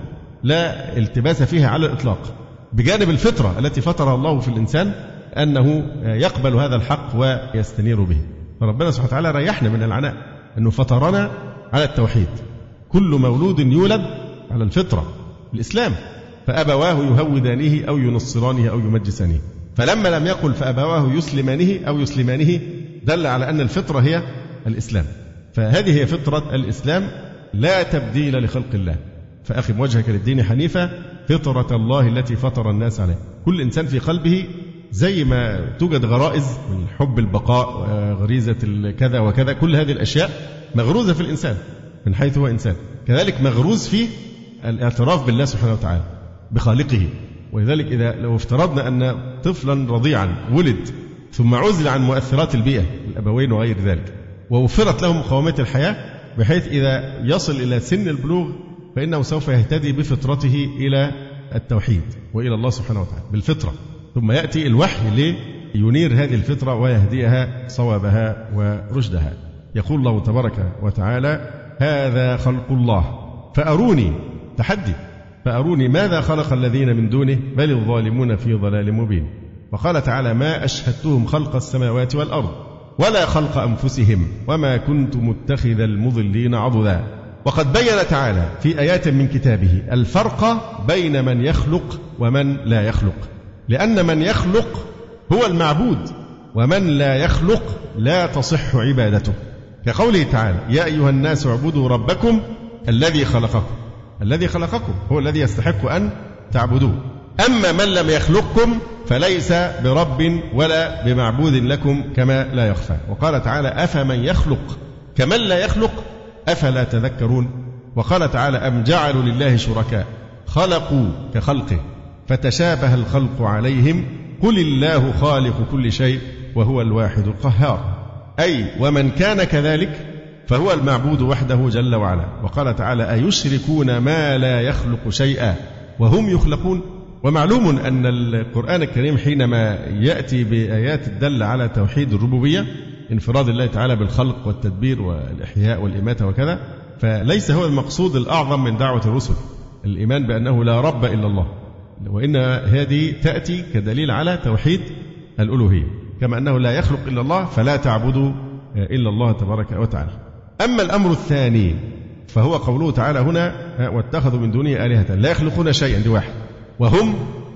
لا التباس فيها على الإطلاق، بجانب الفطرة التي فطرها الله في الإنسان أنه يقبل هذا الحق ويستنير به. فربنا سبحانه وتعالى ريحنا من العناء أنه فطرنا على التوحيد. كل مولود يولد على الفطرة الإسلام، فأبواه يهودانه أو ينصرانه أو يمجسانه. فلما لم يقل فأبواه يسلمانه أو يسلمانه دل على أن الفطرة هي الإسلام. فهذه هي فطرة الإسلام، لا تبديل لخلق الله. فأقم وجهك للدين حنيفا فطرة الله التي فطر الناس عليها. كل إنسان في قلبه زي ما توجد غرائز من حب البقاء وغريزة الكذا وكذا، كل هذه الأشياء مغروزة في الإنسان من حيث هو إنسان، كذلك مغروز فيه الاعتراف بالله سبحانه وتعالى بخالقه. ولذلك إذا لو افترضنا أن طفلا رضيعا ولد ثم عزل عن مؤثرات البيئة الأبوين وغير ذلك ووفرت له مقومات الحياة بحيث إذا يصل إلى سن البلوغ فإنه سوف يهتدي بفطرته إلى التوحيد وإلى الله سبحانه وتعالى بالفطرة، ثم يأتي الوحي لينير هذه الفطرة ويهديها صوابها ورشدها. يقول الله تبارك وتعالى هذا خلق الله فأروني، تحدي، فأروني ماذا خلق الذين من دونه بل الظالمون في ضلال مبين. وقال تعالى ما أشهدتهم خلق السماوات والأرض ولا خلق أنفسهم وما كنت متخذ المضلين عضدا. وقد بين تعالى في آيات من كتابه الفرق بين من يخلق ومن لا يخلق، لأن من يخلق هو المعبود ومن لا يخلق لا تصح عبادته، كقوله تعالى يا أيها الناس اعبدوا ربكم الذي خلقكم. الذي خلقكم هو الذي يستحق أن تعبدوه. أما من لم يخلقكم فليس برب ولا بمعبود لكم كما لا يخفى. وقال تعالى أفمن يخلق كمن لا يخلق أفلا تذكرون. وقال تعالى أم جعلوا لله شركاء خلقوا كخلقه فتشابه الخلق عليهم قل الله خالق كل شيء وهو الواحد القهار. أي ومن كان كذلك فهو المعبود وحده جل وعلا. وقال تعالى أيشركون ما لا يخلق شيئا وهم يخلقون. ومعلوم أن القرآن الكريم حينما يأتي بآيات الدالة على توحيد الربوبية انفراد الله تعالى بالخلق والتدبير والإحياء والإماتة وكذا، فليس هو المقصود الأعظم من دعوة الرسل الإيمان بأنه لا رب إلا الله، وإن هذه تأتي كدليل على توحيد الألوهية، كما أنه لا يخلق إلا الله فلا تعبدوا إلا الله تبارك وتعالى. أما الأمر الثاني فهو قوله تعالى هنا واتخذوا من دونه آلهة لا يخلقون شيئا، دي واحد، وهم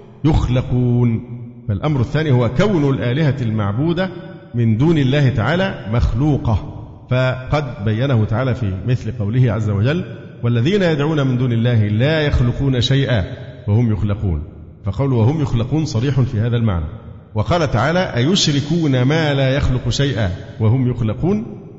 يخلقون. فالأمر الثاني هو كون الآلهة المعبودة من دون الله تعالى مخلوقة، فقد بينه تعالى في مثل قوله عز وجل والذين يدعون من دون الله لا يخلقون شيئا وهم يخلقون. فقوله وهم يخلقون صريح في هذا المعنى. وقال تعالى أيشركون ما لا يخلق شيئا وهم يخلقون،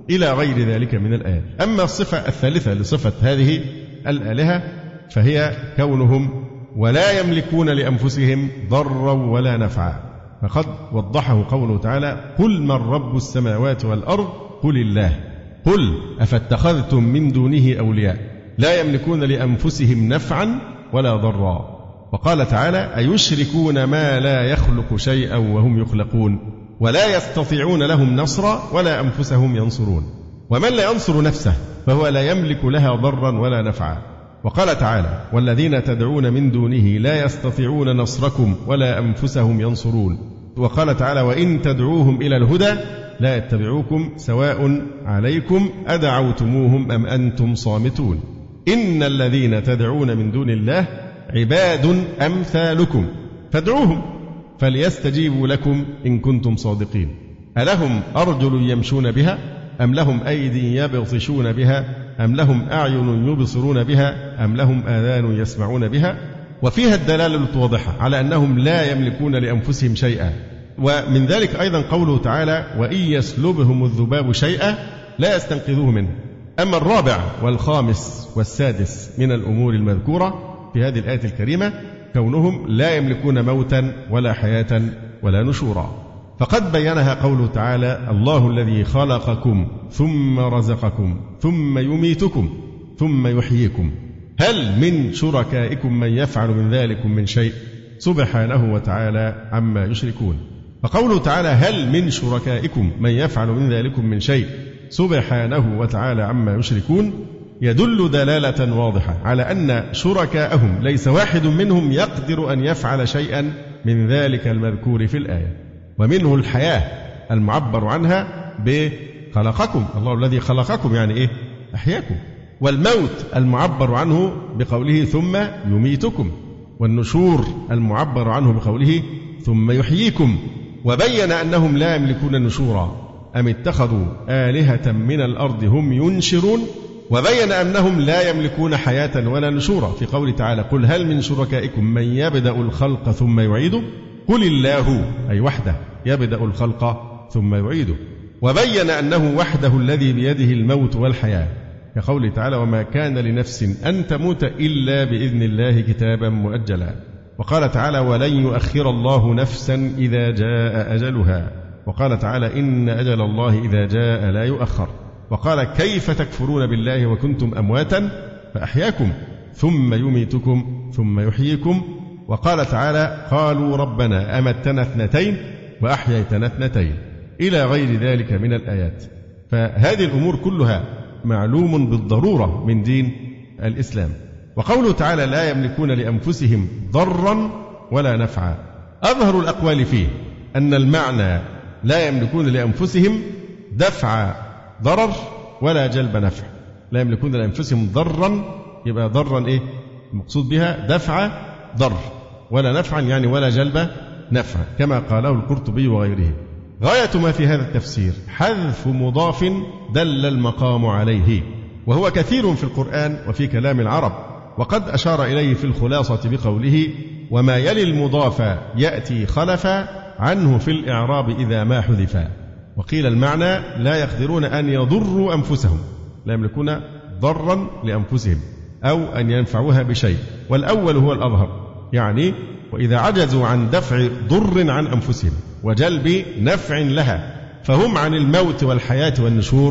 إلى غير ذلك من الآيات. أما الصفة الثالثة لصفة هذه الآلهة فهي كونهم ولا يملكون لأنفسهم ضرا ولا نفعا، فقد وضحه قوله تعالى: قل من رب السماوات والأرض قل الله، قل أفاتخذتم من دونه أولياء لا يملكون لأنفسهم نفعا ولا ضرا. وقال تعالى: أيشركون ما لا يخلق شيئا وهم يخلقون ولا يستطيعون لهم نصرا ولا أنفسهم ينصرون. ومن لا ينصر نفسه فهو لا يملك لها ضرا ولا نفعا. وقال تعالى: والذين تدعون من دونه لا يستطيعون نصركم ولا أنفسهم ينصرون. وقال تعالى: وإن تدعوهم إلى الهدى لا يتبعوكم سواء عليكم أدعوتموهم أم أنتم صامتون. إن الذين تدعون من دون الله عباد أمثالكم فادعوهم فليستجيبوا لكم إن كنتم صادقين. ألهم أرجل يمشون بها أم لهم أيدي يبطشون بها أم لهم أعين يبصرون بها أم لهم آذان يسمعون بها. وفيها الدلالة الواضحة على أنهم لا يملكون لأنفسهم شيئا. ومن ذلك أيضا قوله تعالى: وإن يسلبهم الذباب شيئا لا يستنقذوه منه. أما الرابع والخامس والسادس من الأمور المذكورة في هذه الآية الكريمة كونهم لا يملكون موتا ولا حياة ولا نشورا، فقد بينها قوله تعالى: الله الذي خلقكم ثم رزقكم ثم يميتكم ثم يحييكم هل من شركائكم من يفعل من ذلك من شيء سبحانه وتعالى عما يشركون. فقوله تعالى: هل من شركائكم من يفعل من ذلك من شيء سبحانه وتعالى عما يشركون يدل دلالة واضحة على أن شركاءهم ليس واحد منهم يقدر أن يفعل شيئا من ذلك المذكور في الآية. ومنه الحياة المعبر عنها بخلقكم، الله الذي خلقكم يعني إيه؟ أحياكم. والموت المعبر عنه بقوله ثم يميتكم، والنشور المعبر عنه بقوله ثم يحييكم. وبين أنهم لا يملكون نشورا أم اتخذوا آلهة من الأرض هم ينشرون. وبين أنهم لا يملكون حياة ولا نشورا في قوله تعالى: قل هل من شركائكم من يبدأ الخلق ثم يعيده قل الله أي وحده يبدأ الخلق ثم يعيده. وبين أنه وحده الذي بيده الموت والحياة كقوله تعالى: وما كان لنفس أن تموت إلا بإذن الله كتابا مؤجلا. وقال تعالى: ولن يؤخر الله نفسا إذا جاء أجلها. وقال تعالى: إن أجل الله إذا جاء لا يؤخر. وقال: كيف تكفرون بالله وكنتم أمواتا فأحياكم ثم يميتكم ثم يحييكم. وقال تعالى: قالوا ربنا أمتنا اثنتين وأحييتنا اثنتين إلى غير ذلك من الآيات. فهذه الأمور كلها معلوم بالضرورة من دين الإسلام. وقوله تعالى: لا يملكون لأنفسهم ضرا ولا نفعا، أظهر الأقوال فيه أن المعنى لا يملكون لأنفسهم دفع ضرر ولا جلب نفع. لا يملكون لأنفسهم ضرا يبقى ضرا إيه المقصود بها؟ دفع ضر، ولا نفعا يعني ولا جلب نفع كما قاله القرطبي وغيره. غاية ما في هذا التفسير حذف مضاف دل المقام عليه، وهو كثير في القرآن وفي كلام العرب، وقد أشار إليه في الخلاصة بقوله: وما يلي المضاف يأتي خلفا عنه في الإعراب إذا ما حذفا. وقيل المعنى لا يقدرون أن يضروا أنفسهم، لا يملكون ضرا لأنفسهم أو أن ينفعوها بشيء، والأول هو الأظهر، يعني وإذا عجزوا عن دفع ضر عن أنفسهم وجلب نفع لها فهم عن الموت والحياة والنشور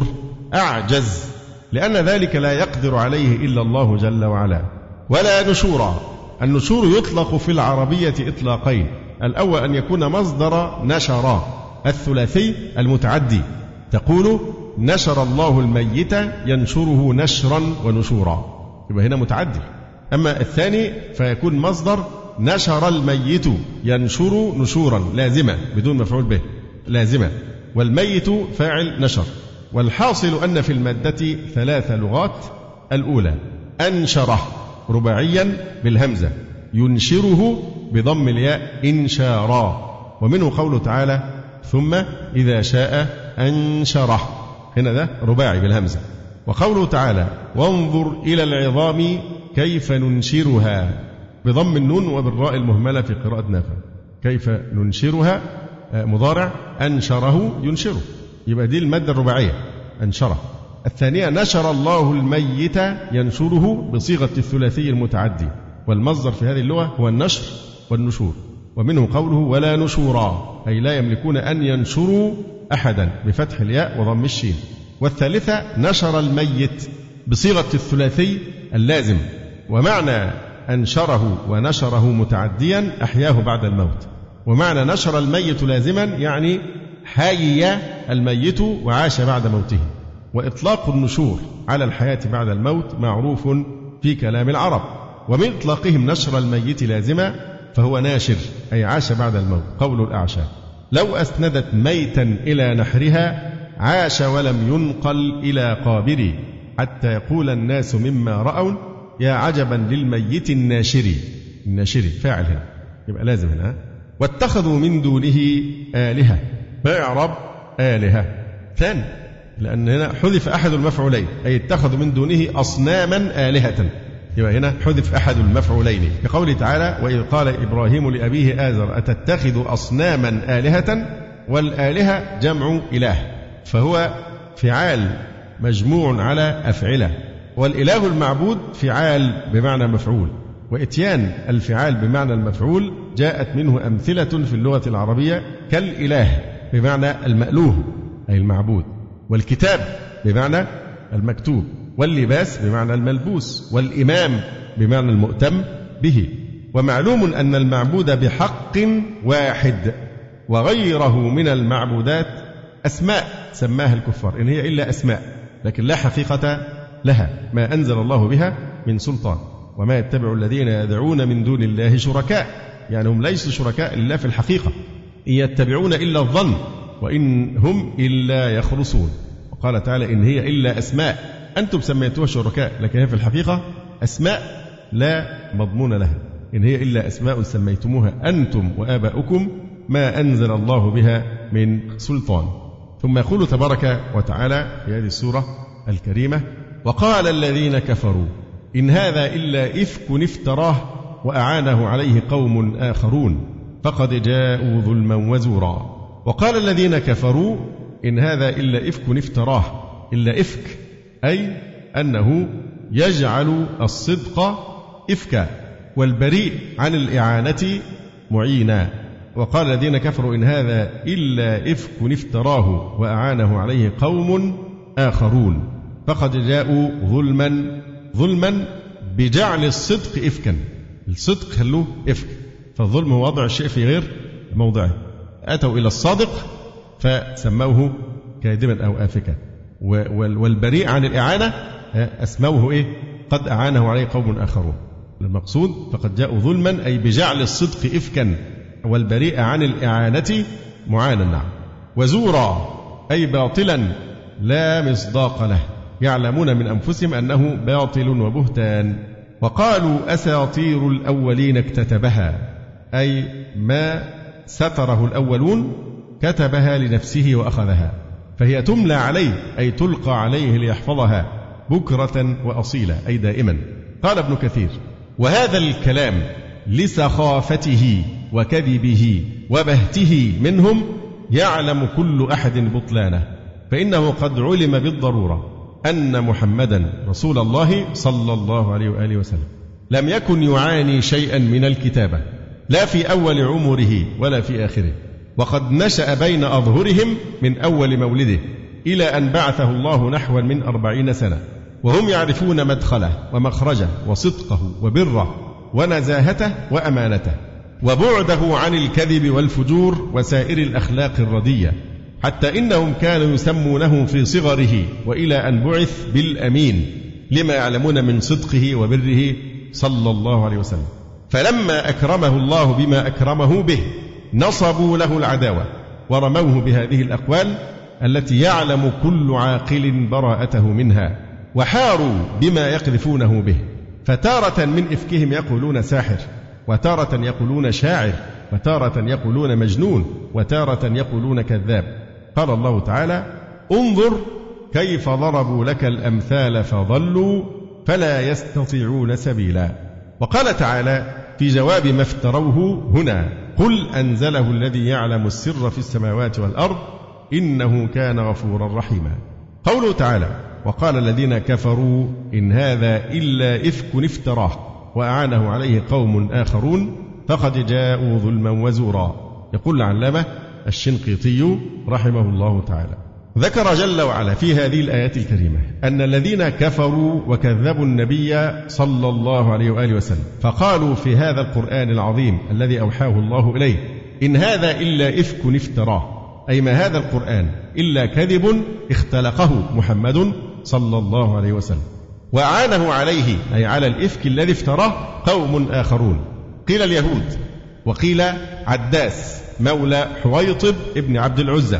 أعجز، لأن ذلك لا يقدر عليه إلا الله جل وعلا. ولا نشورا. النشور يطلق في العربية إطلاقين: الأول أن يكون مصدر نشرا الثلاثي المتعدي، تقول نشر الله الميت ينشره نشرا ونشورا، يبقى هنا متعدي. أما الثاني فيكون مصدر نشر الميت ينشر نشورا لازمة بدون مفعول به لازمة، والميت فاعل نشر. والحاصل أن في المادة ثلاث لغات: الأولى أنشره رباعيا بالهمزة، ينشره بضم الياء إنشارا، ومنه قوله تعالى: ثم إذا شاء أنشره، هنا ده رباعي بالهمزة. وقوله تعالى: وانظر إلى العظام كيف ننشرها بضم النون وبالراء المهملة في قراءة نافع، كيف ننشرها مضارع، أنشره ينشره، يبقى دي المادة الرباعية. أنشره. الثانية نشر الله الميت ينشره بصيغة الثلاثي المتعدي، والمصدر في هذه اللغة هو النشر والنشور، ومنه قوله ولا نشورا، أي لا يملكون أن ينشروا أحدا بفتح الياء وضم الشين. والثالثة نشر الميت بصيغة الثلاثي اللازم، ومعنى أنشره ونشره متعديا أحياه بعد الموت، ومعنى نشر الميت لازما يعني حي الميت وعاش بعد موته. وإطلاق النشور على الحياة بعد الموت معروف في كلام العرب، ومن إطلاقهم نشر الميت لازما فهو ناشر أي عاش بعد الموت. قول الأعشى لو أسندت ميتا إلى نحرها عاش ولم ينقل إلى قابر، حتى يقول الناس مما رأوا يا عجبا للميت الناشري. الناشري فاعل هنا يبقى لازم هنا. واتخذوا من دونه آلهة، فيعرب آلهة ثاني لأن هنا حذف أحد المفعولين، أي اتخذوا من دونه أصناما آلهة، يبقى هنا حذف أحد المفعولين كقوله تعالى وإذ قال إبراهيم لأبيه آزر أتتخذ أصناما آلهة، والآلهة جمع إله، فهو فعال مجموع على أفعلة، والإله المعبود فعال بمعنى مفعول، وإتيان الفعال بمعنى المفعول جاءت منه أمثلة في اللغة العربية كالإله بمعنى المألوه أي المعبود، والكتاب بمعنى المكتوب، واللباس بمعنى الملبوس، والإمام بمعنى المؤتم به. ومعلوم أن المعبود بحق واحد، وغيره من المعبودات أسماء سماها الكفار إن هي إلا أسماء، لكن لا حقيقة لها، ما أنزل الله بها من سلطان. وما يتبع الذين يدعون من دون الله شركاء، يعني هم ليسوا شركاء لله في الحقيقة، إن يتبعون إلا الظن وإن هم إلا يخرصون. وقال تعالى إن هي إلا أسماء أنتم سميتوها شركاء، لكن هي في الحقيقة أسماء لا مضمون لها، إن هي إلا أسماء سميتموها أنتم وآباؤكم ما أنزل الله بها من سلطان. ثم يقول تبارك وتعالى في هذه السورة الكريمة وقال الذين كفروا إن هذا إلا إفك افتراه وأعانه عليه قوم آخرون فقد جاءوا ظلما وزورا. وقال الذين كفروا إن هذا إلا إفك افتراه، إلا إفك أي أنه يجعل الصدق إفكا والبريء عن الإعانة معينا. وقال الذين كفروا إن هذا إلا إفك افتراه وأعانه عليه قوم آخرون فقد جاءوا ظلما ظلما بجعل الصدق إفكا. الصدق خلوه إفك، فالظلم هو وضع الشيء في غير موضعه. أتوا إلى الصادق فسموه كاذبا أو آفكا، والبريء عن الإعانة أسموه إيه؟ قد أعانه عليه قوم آخرون. المقصود فقد جاءوا ظلما أي بجعل الصدق إفكا والبريء عن الإعانة معانا. نعم. وزورا أي باطلا لا مصداق له، يعلمون من أنفسهم أنه باطل وبهتان. وقالوا أساطير الأولين اكتتبها، أي ما ستره الأولون كتبها لنفسه وأخذها، فهي تملى عليه أي تلقى عليه ليحفظها بكرة وأصيلة أي دائما. قال ابن كثير وهذا الكلام لسخافته وكذبه وبهته منهم يعلم كل أحد بطلانه، فإنه قد علم بالضرورة أن محمدا رسول الله صلى الله عليه وآله وسلم لم يكن يعاني شيئا من الكتابة لا في أول عمره ولا في آخره، وقد نشأ بين أظهرهم من أول مولده إلى أن بعثه الله نحو من أربعين سنة، وهم يعرفون مدخله ومخرجه وصدقه وبره ونزاهته وأمانته وبعده عن الكذب والفجور وسائر الأخلاق الردية، حتى إنهم كانوا يسمونه في صغره وإلى أن بعث بالأمين لما يعلمون من صدقه وبره صلى الله عليه وسلم. فلما أكرمه الله بما أكرمه به نصبوا له العداوة ورموه بهذه الأقوال التي يعلم كل عاقل براءته منها، وحاروا بما يقذفونه به، فتارة من إفكهم يقولون ساحر، وتارة يقولون شاعر، وتارة يقولون مجنون، وتارة يقولون كذاب. قال الله تعالى انظر كيف ضربوا لك الأمثال فضلوا فلا يستطيعون سبيلا. وقال تعالى في جواب ما افتروه هنا قل أنزله الذي يعلم السر في السماوات والأرض إنه كان غفورا رحيما. قوله تعالى: وقال الذين كفروا إن هذا إلا إفك افتراه وأعانه عليه قوم آخرون فقد جاءوا ظلما وزورا. يقول العلامة الشنقيطي رحمه الله تعالى: ذكر جل وعلا في هذه الآيات الكريمة أن الذين كفروا وكذبوا النبي صلى الله عليه وآله وسلم فقالوا في هذا القرآن العظيم الذي أوحاه الله إليه: إن هذا إلا إفك افتراه، أي ما هذا القرآن إلا كذب اختلقه محمد صلى الله عليه وسلم، وأعانه عليه أي على الإفك الذي افتراه قوم آخرون. قيل اليهود، وقيل عداس مولى حويطب ابن عبد العزى،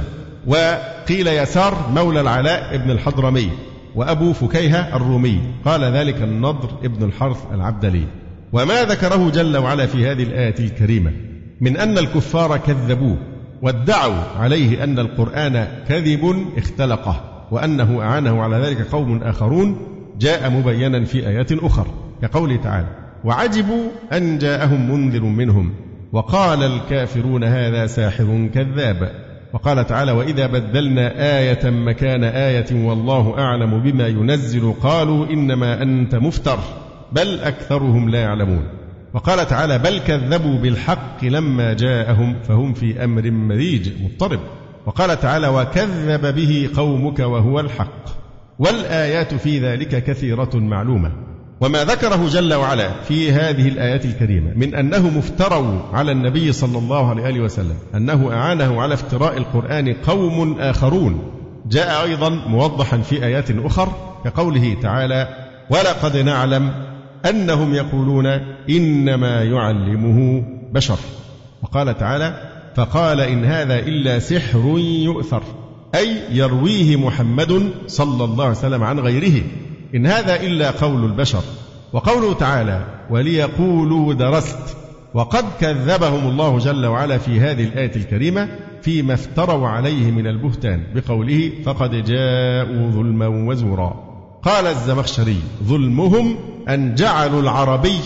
وقيل يسار مولى العلاء ابن الحضرمي، وأبو فكيهة الرومي، قال ذلك النضر ابن الحرث العبدلي. وما ذكره جل وعلا في هذه الآية الكريمة من أن الكفار كذبوه وادعوا عليه أن القرآن كذب اختلقه وأنه أعانه على ذلك قوم آخرون جاء مبينا في آيات أخرى، كقوله تعالى: وعجبوا أن جاءهم منذر منهم وقال الكافرون هذا ساحر كذاب. وقال تعالى: وإذا بدلنا آية مكان آية والله أعلم بما ينزل قالوا إنما أنت مفتر بل أكثرهم لا يعلمون. وقال تعالى: بل كذبوا بالحق لما جاءهم فهم في أمر مريج مضطرب. وقال تعالى: وكذب به قومك وهو الحق. والآيات في ذلك كثيرة معلومة. وما ذكره جل وعلا في هذه الآيات الكريمة من أنهم افتروا على النبي صلى الله عليه وسلم أنه أعانه على افتراء القرآن قوم آخرون جاء أيضا موضحا في آيات أخرى، كقوله تعالى: ولقد نعلم أنهم يقولون إنما يعلمه بشر. وقال تعالى: فقال إن هذا إلا سحر يؤثر، أي يرويه محمد صلى الله عليه وسلم عن غيره، إن هذا إلا قول البشر. وقوله تعالى: وليقولوا درست، وقد كذبهم الله جل وعلا في هذه الآية الكريمة فيما افتروا عليه من البهتان بقوله: فقد جاءوا ظلما وزورا. قال الزمخشري: ظلمهم أن جعلوا العربي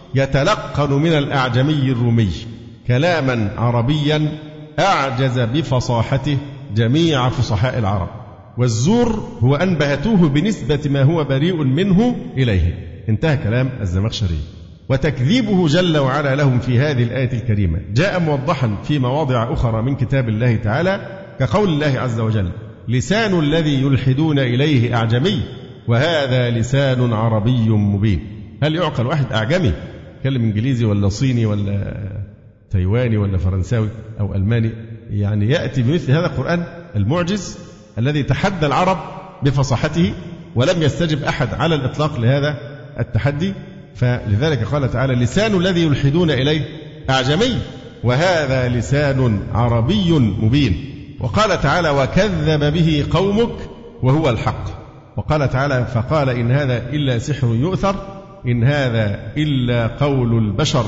يتلقن من الأعجمي الرومي كلاما عربيا أعجز بفصاحته جميع فصحاء العرب، والزور هو أن بهتوه بنسبة ما هو بريء منه إليه. انتهى كلام الزمخشري. وتكذيبه جل وعلا لهم في هذه الآية الكريمة جاء موضحا في مواضع أخرى من كتاب الله تعالى، كقول الله عز وجل: لسان الذي يلحدون إليه أعجمي وهذا لسان عربي مبين. هل يعقل واحد أعجمي يتكلم إنجليزي ولا صيني ولا تايواني ولا فرنساوي أو ألماني يعني يأتي بمثل هذا القرآن المعجز الذي تحدى العرب بفصاحته ولم يستجب أحد على الإطلاق لهذا التحدي؟ فلذلك قال تعالى: لسان الذي يلحدون إليه أعجمي وهذا لسان عربي مبين. وقال تعالى: وكذب به قومك وهو الحق. وقال تعالى: فقال إن هذا إلا سحر يؤثر إن هذا إلا قول البشر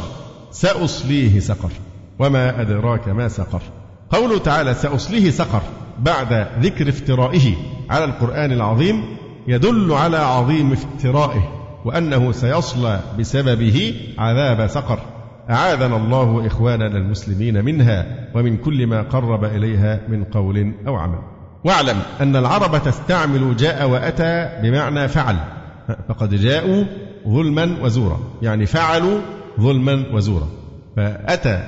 سأصليه سقر وما أدراك ما سقر. قوله تعالى: سأصليه سقر بعد ذكر افترائه على القرآن العظيم يدل على عظيم افترائه وأنه سيصلى بسببه عذاب سقر. أعاذنا الله إخواننا المسلمين منها ومن كل ما قرب إليها من قول أو عمل. واعلم أن العرب تستعمل جاء وأتى بمعنى فعل، فقد جاءوا ظلما وزورا، يعني فعلوا ظلما وزورا. فأتى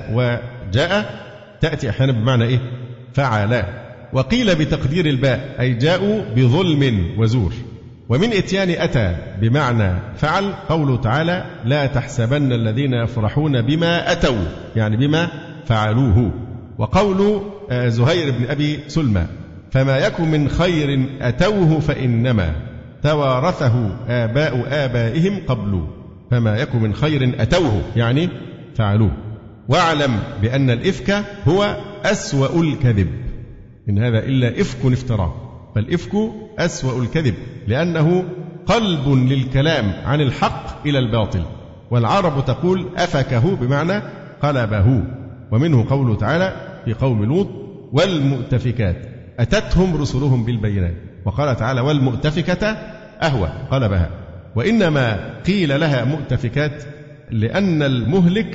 وجاء تأتي أحيانا بمعنى إيه؟ فعلا. وقيل بتقدير الباء أي جاءوا بظلم وزور. ومن إتيان أتى بمعنى فعل قوله تعالى: لا تحسبن الذين يفرحون بما أتوا، يعني بما فعلوه. وقول زهير بن أبي سلمى: فما يكن من خير أتوه فإنما توارثه آباء آبائهم قبل، فما يكن من خير أتوه يعني فعلوه. واعلم بأن الإفك هو أسوأ الكذب، إن هذا إلا إفك افتراه، فالإفك أسوأ الكذب لأنه قلب للكلام عن الحق إلى الباطل. والعرب تقول أفكه بمعنى قلبه. ومنه قوله تعالى في قوم لوط: والمؤتفكات أتتهم رسلهم بالبينات. وقال تعالى: والمؤتفكة أهوى قلبها. وإنما قيل لها مؤتفكات لأن المهلك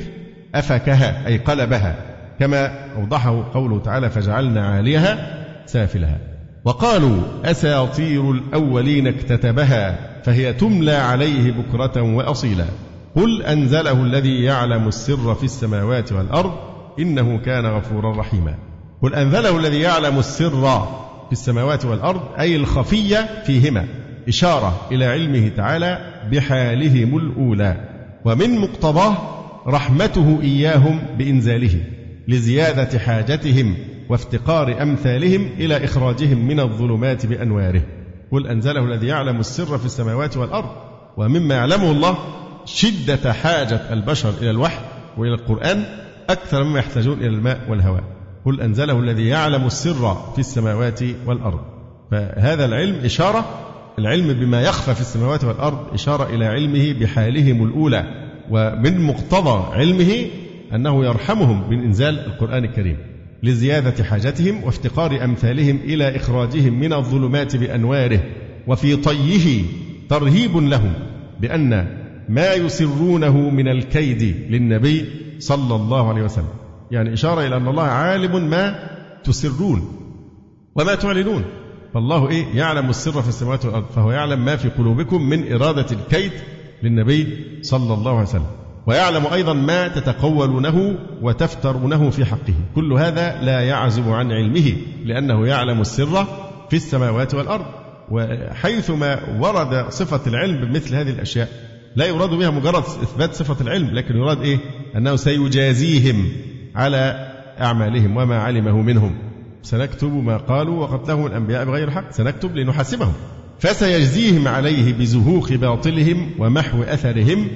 أفكها أي قلبها، كما أوضحه قوله تعالى: فجعلنا عاليها سافلها. وقالوا أساطير الأولين اكتتبها فهي تملى عليه بكرة وأصيلا قل أنزله الذي يعلم السر في السماوات والأرض إنه كان غفورا رحيما. قل أنزله الذي يعلم السر في السماوات والأرض أي الخفية فيهما، إشارة إلى علمه تعالى بحالهم الأولى، ومن مقتضاه رحمته إياهم بإنزاله لزيادة حاجتهم وافتقار أمثالهم إلى إخراجهم من الظلمات بأنواره. قل أنزله الذي يعلم السر في السماوات والأرض، ومما يعلمه الله شدة حاجة البشر إلى الوحي وإلى القرآن أكثر مما يحتاجون إلى الماء والهواء. قل أنزله الذي يعلم السر في السماوات والأرض، فهذا العلم إشارة، العلم بما يخفى في السماوات والأرض إشارة إلى علمه بحالهم الأولى، ومن مقتضى علمه أنه يرحمهم بإنزال القرآن الكريم لزيادة حاجتهم وافتقار أمثالهم إلى إخراجهم من الظلمات بأنواره، وفي طيه ترهيب لهم بأن ما يسرونه من الكيد للنبي صلى الله عليه وسلم، يعني إشارة إلى أن الله عالم ما تسرون وما تعلنون، فالله إيه يعلم السر في السماوات والأرض، فهو يعلم ما في قلوبكم من إرادة الكيد للنبي صلى الله عليه وسلم، ويعلم أيضا ما تتقولونه وتفترونه في حقه. كل هذا لا يعزب عن علمه لأنه يعلم السر في السماوات والأرض. وحيثما ورد صفة العلم بمثل هذه الأشياء لا يراد بها مجرد إثبات صفة العلم، لكن يراد إيه؟ أنه سيجازيهم على أعمالهم وما علمه منهم. سنكتب ما قالوا وقتلهم الأنبياء بغير حق، سنكتب لنحاسبهم، فسيجزيهم عليه بزهوق باطلهم ومحو أثرهم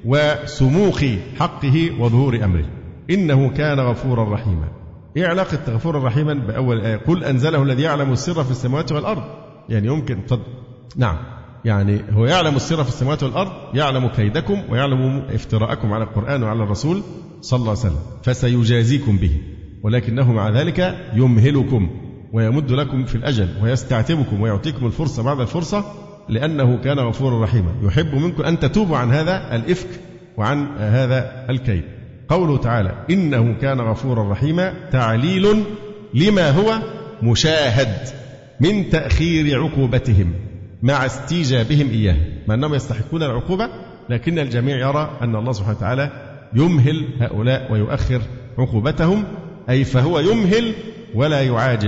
وسموخ حقه وظهور أمره، إنه كان غفورا رحيما. إيه علاقة غفورا رحيما بأول آية؟ قل أنزله الذي يعلم السر في السماوات والأرض، يعني يمكن طب نعم، يعني هو يعلم السر في السماوات والأرض، يعلم كيدكم ويعلم افتراءكم على القرآن وعلى الرسول صلى الله عليه وسلم، فسيجازيكم به، ولكنه مع ذلك يمهلكم ويمد لكم في الأجل ويستعتبكم ويعطيكم الفرصة بعد الفرصة، لأنه كان غفورا رحيما يحب منكم أن تتوبوا عن هذا الإفك وعن هذا الكيد. قوله تعالى إنه كان غفورا رحيما تعليل لما هو مشاهد من تأخير عقوبتهم مع استيجابهم إياه، مع أنهم يستحقون العقوبة، لكن الجميع يرى أن الله سبحانه وتعالى يمهل هؤلاء ويؤخر عقوبتهم، أي فهو يمهل ولا يعاجل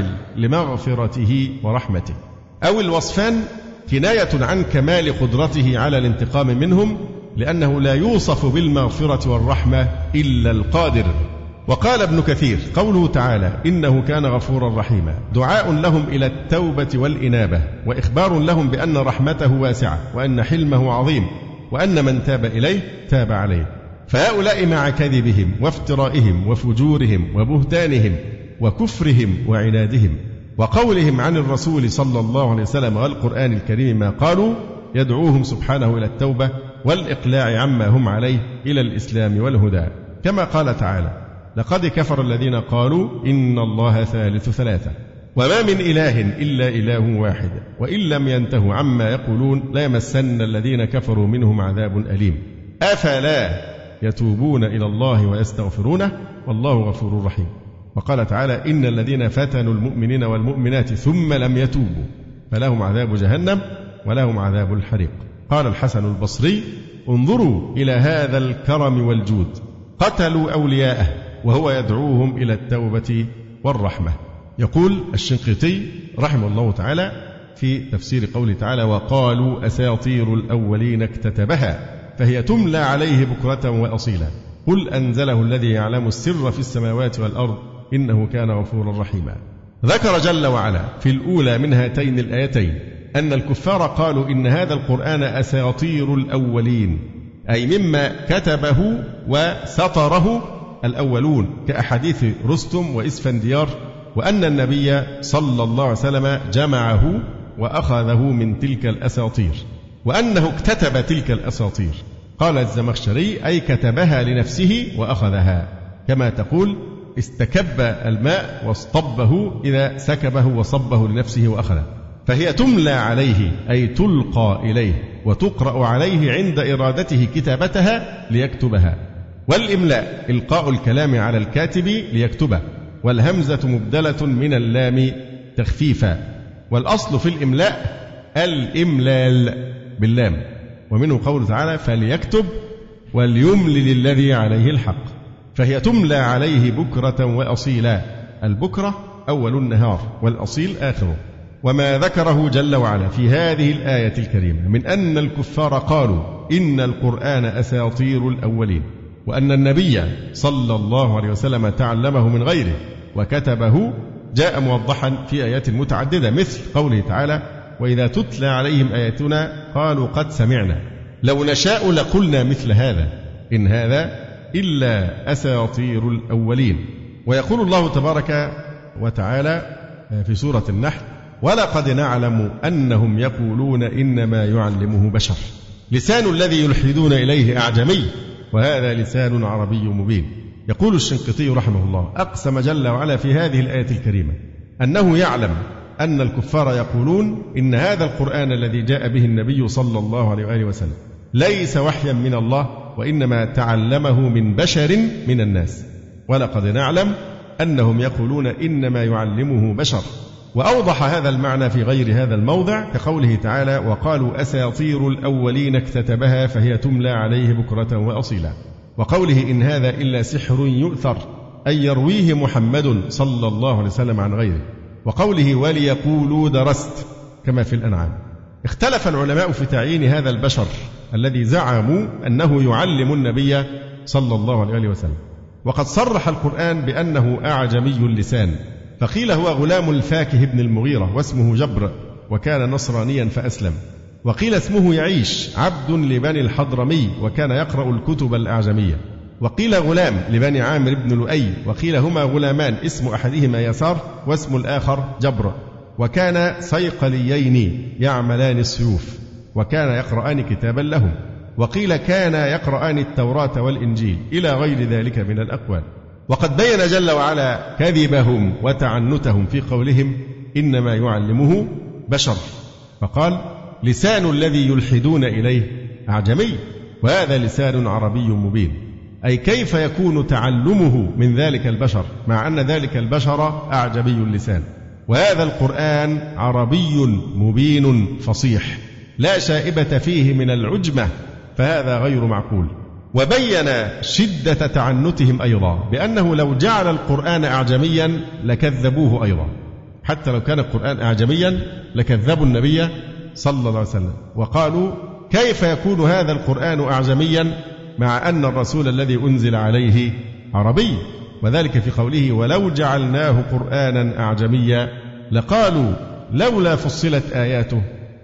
لمغفرته ورحمته. أو الوصفان كناية عن كمال قدرته على الانتقام منهم، لأنه لا يوصف بالمغفرة والرحمة إلا القادر. وقال ابن كثير قوله تعالى إنه كان غفورا رحيما دعاء لهم إلى التوبة والإنابة، وإخبار لهم بأن رحمته واسعة وأن حلمه عظيم، وأن من تاب إليه تاب عليه. فهؤلاء مع كذبهم وافترائهم وفجورهم وبهتانهم وكفرهم وعنادهم وقولهم عن الرسول صلى الله عليه وسلم والقرآن الكريم ما قالوا، يدعوهم سبحانه إلى التوبة والإقلاع عما هم عليه إلى الإسلام والهدى، كما قال تعالى لقد كفر الذين قالوا إن الله ثالث ثلاثة وما من إله إلا إله واحد وإن لم ينتهوا عما يقولون ليمسن الذين كفروا منهم عذاب أليم أفلا يتوبون إلى الله ويستغفرونه والله غفور رحيم. وقال تعالى إن الذين فتنوا المؤمنين والمؤمنات ثم لم يتوبوا فلهم عذاب جهنم ولهم عذاب الحريق. قال الحسن البصري انظروا إلى هذا الكرم والجود، قتلوا أولياءه وهو يدعوهم إلى التوبة والرحمة. يقول الشنقيطي رحمه الله تعالى في تفسير قوله تعالى وقالوا أساطير الأولين اكتتبها فهي تملى عليه بكرة وأصيلا قل أنزله الذي يعلم السر في السماوات والأرض إنه كان غفورا رحيما. ذكر جل وعلا في الأولى من هاتين الآيتين أن الكفار قالوا إن هذا القرآن أساطير الأولين، أي مما كتبه وسطره الأولون كأحاديث رستم وإسفنديار، وأن النبي صلى الله عليه وسلم جمعه وأخذه من تلك الأساطير، وأنه اكتتب تلك الأساطير. قال الزمخشري أي كتبها لنفسه وأخذها، كما تقول استكب الماء واصطبه إذا سكبه وصبه لنفسه وأخذه، فهي تملى عليه أي تلقى إليه وتقرأ عليه عند إرادته كتابتها ليكتبها. والإملاء إلقاء الكلام على الكاتب ليكتبه، والهمزة مبدلة من اللام تخفيفا. والأصل في الإملاء الإملال باللام، ومنه قوله تعالى فليكتب وليملل الذي عليه الحق، فهي تملى عليه بكرة وأصيلا، البكرة أول النهار والأصيل آخره. وما ذكره جل وعلا في هذه الآية الكريمة من أن الكفار قالوا إن القرآن أساطير الأولين، وأن النبي صلى الله عليه وسلم تعلمه من غيره وكتبه، جاء موضحا في آيات متعددة، مثل قوله تعالى وإذا تتلى عليهم آياتنا قالوا قد سمعنا لو نشاء لقلنا مثل هذا إن هذا إلا أساطير الأولين. ويقول الله تبارك وتعالى في سورة النحل ولقد نعلم أنهم يقولون إنما يعلمه بشر لسان الذي يلحدون إليه أعجمي وهذا لسان عربي مبين. يقول الشنقيطي رحمه الله أقسم جل وعلا في هذه الآية الكريمة أنه يعلم أن الكفار يقولون إن هذا القرآن الذي جاء به النبي صلى الله عليه وآله وسلم ليس وحيا من الله وإنما تعلمه من بشر من الناس. ولقد نعلم أنهم يقولون إنما يعلمه بشر. وأوضح هذا المعنى في غير هذا الموضع كقوله تعالى وقالوا أساطير الأولين اكتتبها فهي تملى عليه بكرة وأصيلا، وقوله إن هذا إلا سحر يؤثر أي يرويه محمد صلى الله عليه وسلم عن غيره، وقوله وليقولوا درست كما في الأنعام. اختلف العلماء في تعيين هذا البشر الذي زعموا أنه يعلم النبي صلى الله عليه وسلم، وقد صرح القرآن بأنه أعجمي اللسان، فقيل هو غلام الفاكه بن المغيرة واسمه جبر وكان نصرانيا فأسلم، وقيل اسمه يعيش عبد لبني الحضرمي وكان يقرأ الكتب الأعجمية، وقيل غلام لبني عامر بن لؤي، وقيل هما غلامان اسم أحدهما يسار واسم الآخر جبر، وكان صيقليين يعملان السيوف وكان يقرآن كتابا لهم، وقيل كان يقرآن التوراة والإنجيل إلى غير ذلك من الأقوال. وقد بين جل وعلا كذبهم وتعنتهم في قولهم إنما يعلمه بشر، فقال لسان الذي يلحدون إليه أعجمي وهذا لسان عربي مبين، أي كيف يكون تعلمه من ذلك البشر مع أن ذلك البشر أعجمي اللسان، وهذا القرآن عربي مبين فصيح لا شائبة فيه من العجمة، فهذا غير معقول. وبين شدة تعنتهم أيضا بأنه لو جعل القرآن أعجميا لكذبوه أيضا، حتى لو كان القرآن أعجميا لكذبوا النبي صلى الله عليه وسلم، وقالوا كيف يكون هذا القرآن أعجميا مع أن الرسول الذي أنزل عليه عربي، وذلك في قوله ولو جعلناه قرآنا أعجميا لقالوا لولا فصلت آياته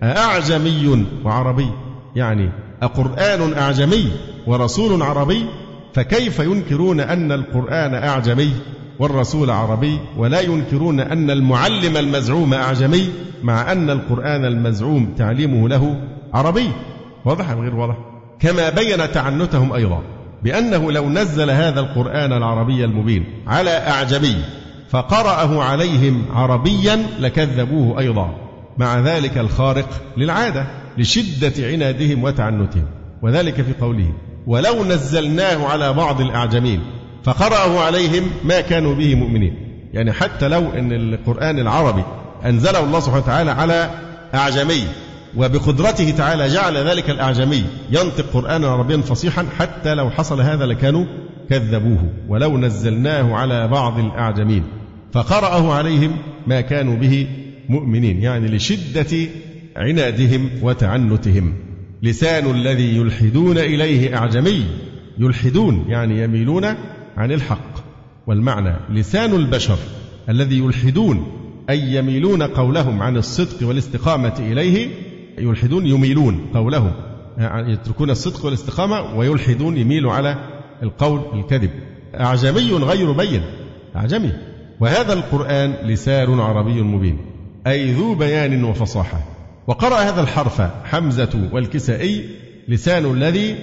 أأعجمي وعربي، يعني أقرآن أعجمي ورسول عربي، فكيف ينكرون أن القرآن أعجمي والرسول عربي ولا ينكرون أن المعلم المزعوم أعجمي مع أن القرآن المزعوم تعليمه له عربي؟ واضح أم غير واضح؟ كما بين تعنتهم أيضا بأنه لو نزل هذا القرآن العربي المبين على أعجمي فقرأه عليهم عربيا لكذبوه أيضا، مع ذلك الخارق للعادة لشدة عنادهم وتعنتهم، وذلك في قوله ولو نزلناه على بعض الأعجمين فقرأه عليهم ما كانوا به مؤمنين، يعني حتى لو أن القرآن العربي أنزله الله سبحانه وتعالى على أعجمي وبقدرته تعالى جعل ذلك الأعجمي ينطق قرآنا عربيا فصيحا، حتى لو حصل هذا لكانوا كذبوه. ولو نزلناه على بعض الأعجمين فقرأه عليهم ما كانوا به مؤمنين، يعني لشدة عنادهم وتعنتهم. لسان الذي يلحدون إليه أعجمي، يلحدون يعني يميلون عن الحق، والمعنى لسان البشر الذي يلحدون أي يميلون قولهم عن الصدق والاستقامة إليه، يلحدون يميلون قولهم يعني يتركون الصدق والاستقامة ويلحدون يميلوا على القول الكذب. أعجمي غير بين أعجمي، وهذا القرآن لسان عربي مبين أي ذو بيان وفصاحة. وقرأ هذا الحرف حمزة والكسائي لسان الذي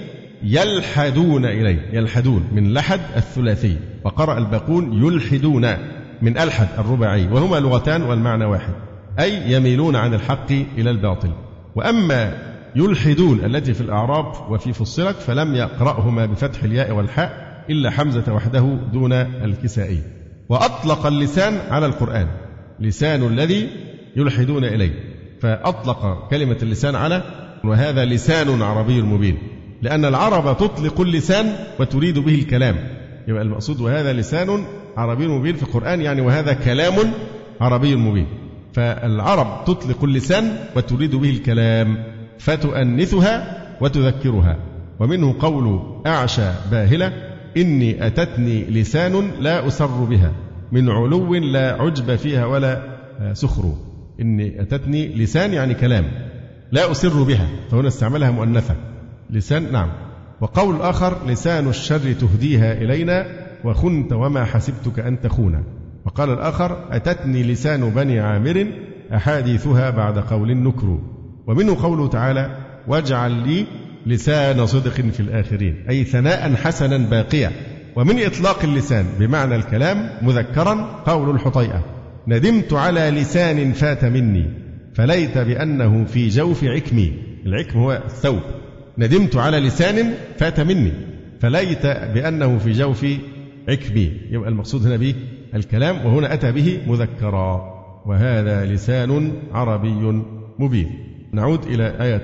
يلحدون إليه، يلحدون من لحد الثلاثي، وقرأ الباقون يلحدون من ألحد الرباعي، وهما لغتان والمعنى واحد أي يميلون عن الحق إلى الباطل. وأما يلحدون التي في الأعراب وفي فصلت فلم يقرأهما بفتح الياء والحاء إلا حمزة وحده دون الكسائي. وأطلق اللسان على القرآن، لسان الذي يلحدون إليه، فأطلق كلمة اللسان على وهذا لسان عربي مبين، لأن العرب تطلق اللسان وتريد به الكلام، يبقى المقصود وهذا لسان عربي مبين في القرآن، يعني وهذا كلام عربي مبين. فالعرب تطلق اللسان وتريد به الكلام فتؤنثها وتذكرها. ومنه قول أعشى باهلة: إني أتتني لسان لا أسر بها من علو لا عجب فيها ولا سخر. إني أتتني لسان يعني كلام، لا أسر بها، فهنا استعملها مؤنثة لسان. نعم. وقول آخر: لسان الشر تهديها إلينا وخنت وما حسبتك أن تخونا. وقال الآخر: أتتني لسان بني عامر أحاديثها بعد قول نكر. ومنه قوله تعالى: واجعل لي لسان صدق في الآخرين، أي ثناء حسنا باقيا. ومن إطلاق اللسان بمعنى الكلام مذكرا قول الحطيئة: ندمت على لسان فات مني فليت بأنه في جوف عكمي. العكم هو الثوب. ندمت على لسان فات مني فليت بأنه في جوف عكمي، يبقى المقصود هنا به الكلام، وهنا أتى به مذكرا، وهذا لسان عربي مبين. نعود إلى آية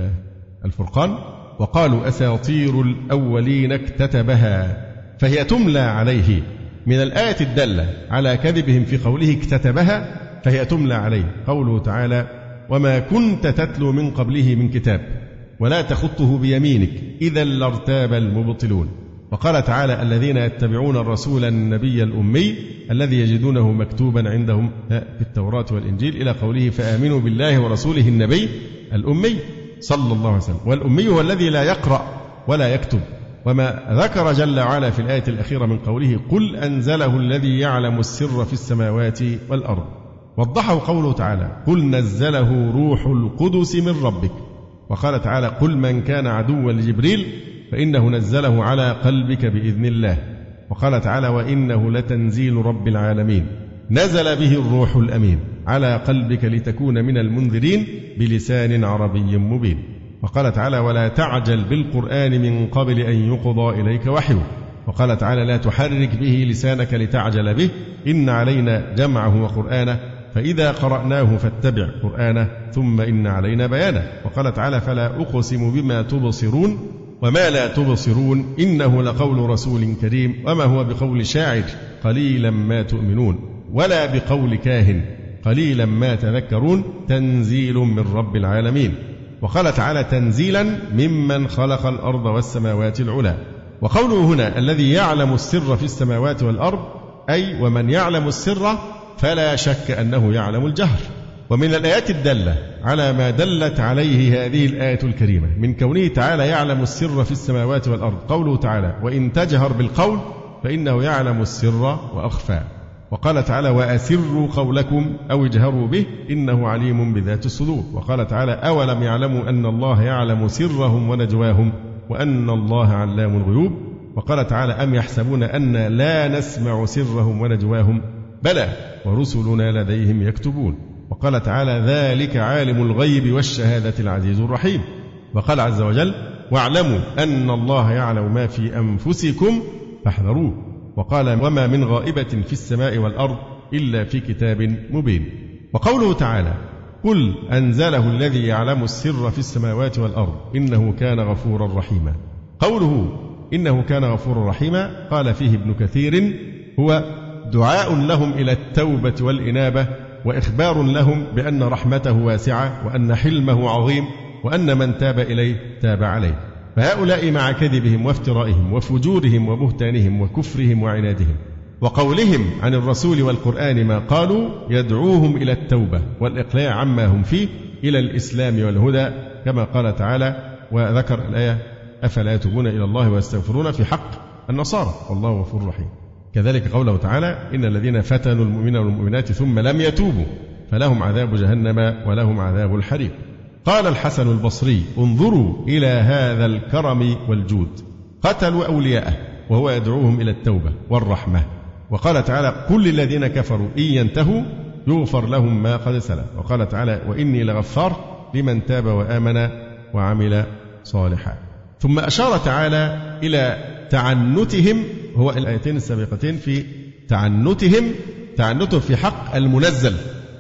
الفرقان: وقالوا أساطير الأولين اكتتبها، فهي تملى عليه. من الآية الدالة على كذبهم في قوله اكتتبها فهي تملى عليه قوله تعالى: وما كنت تتلو من قبله من كتاب ولا تخطه بيمينك إذا لارتاب المبطلون. وقال تعالى: الذين يتبعون الرسول النبي الأمي الذي يجدونه مكتوبا عندهم في التوراة والإنجيل إلى قوله: فآمنوا بالله ورسوله النبي الأمي صلى الله عليه وسلم. والأمي هو الذي لا يقرأ ولا يكتب. وما ذكر جل وعلا في الآية الأخيرة من قوله: قل أنزله الذي يعلم السر في السماوات والأرض، وضحه قوله تعالى: قل نزله روح القدس من ربك. وقال تعالى: قل من كان عدوا لجبريل فإنه نزله على قلبك بإذن الله. وقال تعالى: وإنه لتنزيل رب العالمين نزل به الروح الأمين على قلبك لتكون من المنذرين بلسان عربي مبين. وقال تعالى: ولا تعجل بالقرآن من قبل أن يقضى إليك وحيه. وقال تعالى: لا تحرك به لسانك لتعجل به إن علينا جمعه وقرآنه فإذا قرأناه فاتبع قرآنه ثم إن علينا بيانه. وقال تعالى: فلا أقسم بما تبصرون وما لا تبصرون إنه لقول رسول كريم وما هو بقول شاعر قليلا ما تؤمنون ولا بقول كاهن قليلا ما تذكرون تنزيل من رب العالمين. وقال تعالى: تنزيلا ممن خلق الأرض والسماوات العلى. وقوله هنا: الذي يعلم السر في السماوات والأرض، أي ومن يعلم السر فلا شك أنه يعلم الجهر. ومن الآيات الدالة على ما دلت عليه هذه الآية الكريمة من كونه تعالى يعلم السر في السماوات والأرض قوله تعالى: وإن تجهر بالقول فإنه يعلم السر وأخفى. وقال تعالى: وأسروا قولكم أو اجهروا به إنه عليم بذات الصدور. وقال تعالى: أولم يعلموا أن الله يعلم سرهم ونجواهم وأن الله علام الغيوب. وقال تعالى: أم يحسبون أن لا نسمع سرهم ونجواهم بلى ورسلنا لديهم يكتبون. وقال تعالى: ذلك عالم الغيب والشهادة العزيز الرحيم. وقال عز وجل: واعلموا أن الله يعلم ما في أنفسكم فاحذروه. وقال: وما من غائبة في السماء والأرض إلا في كتاب مبين. وقوله تعالى: قل أنزله الذي يعلم السر في السماوات والأرض إنه كان غفورا رحيما. قوله إنه كان غفورا رحيما قال فيه ابن كثير: هو دعاء لهم إلى التوبة والإنابة، وإخبار لهم بأن رحمته واسعة وأن حلمه عظيم وأن من تاب إليه تاب عليه. فهؤلاء مع كذبهم وافترائهم وفجورهم وبهتانهم وكفرهم وعنادهم وقولهم عن الرسول والقرآن ما قالوا يدعوهم إلى التوبة والإقلاع عما هم فيه إلى الإسلام والهدى، كما قال تعالى وذكر الآية: أفلا يتوبون إلى الله ويستغفرون في حق النصارى والله غفور رحيم. كذلك قوله تعالى: إن الذين فتنوا المؤمنين والمؤمنات ثم لم يتوبوا فلهم عذاب جهنم ولهم عذاب الحريق. قال الحسن البصري: انظروا إلى هذا الكرم والجود، قتلوا أولياءه وهو يدعوهم إلى التوبة والرحمة. وقال تعالى: كل الذين كفروا إن ينتهوا يغفر لهم ما قد سلف. وقال تعالى: وإني لغفار لمن تاب وآمن وعمل صالحا. ثم أشار تعالى إلى تعنتهم، هو الآيتين السابقتين في تعنتهم تعنتهم في حق المنزل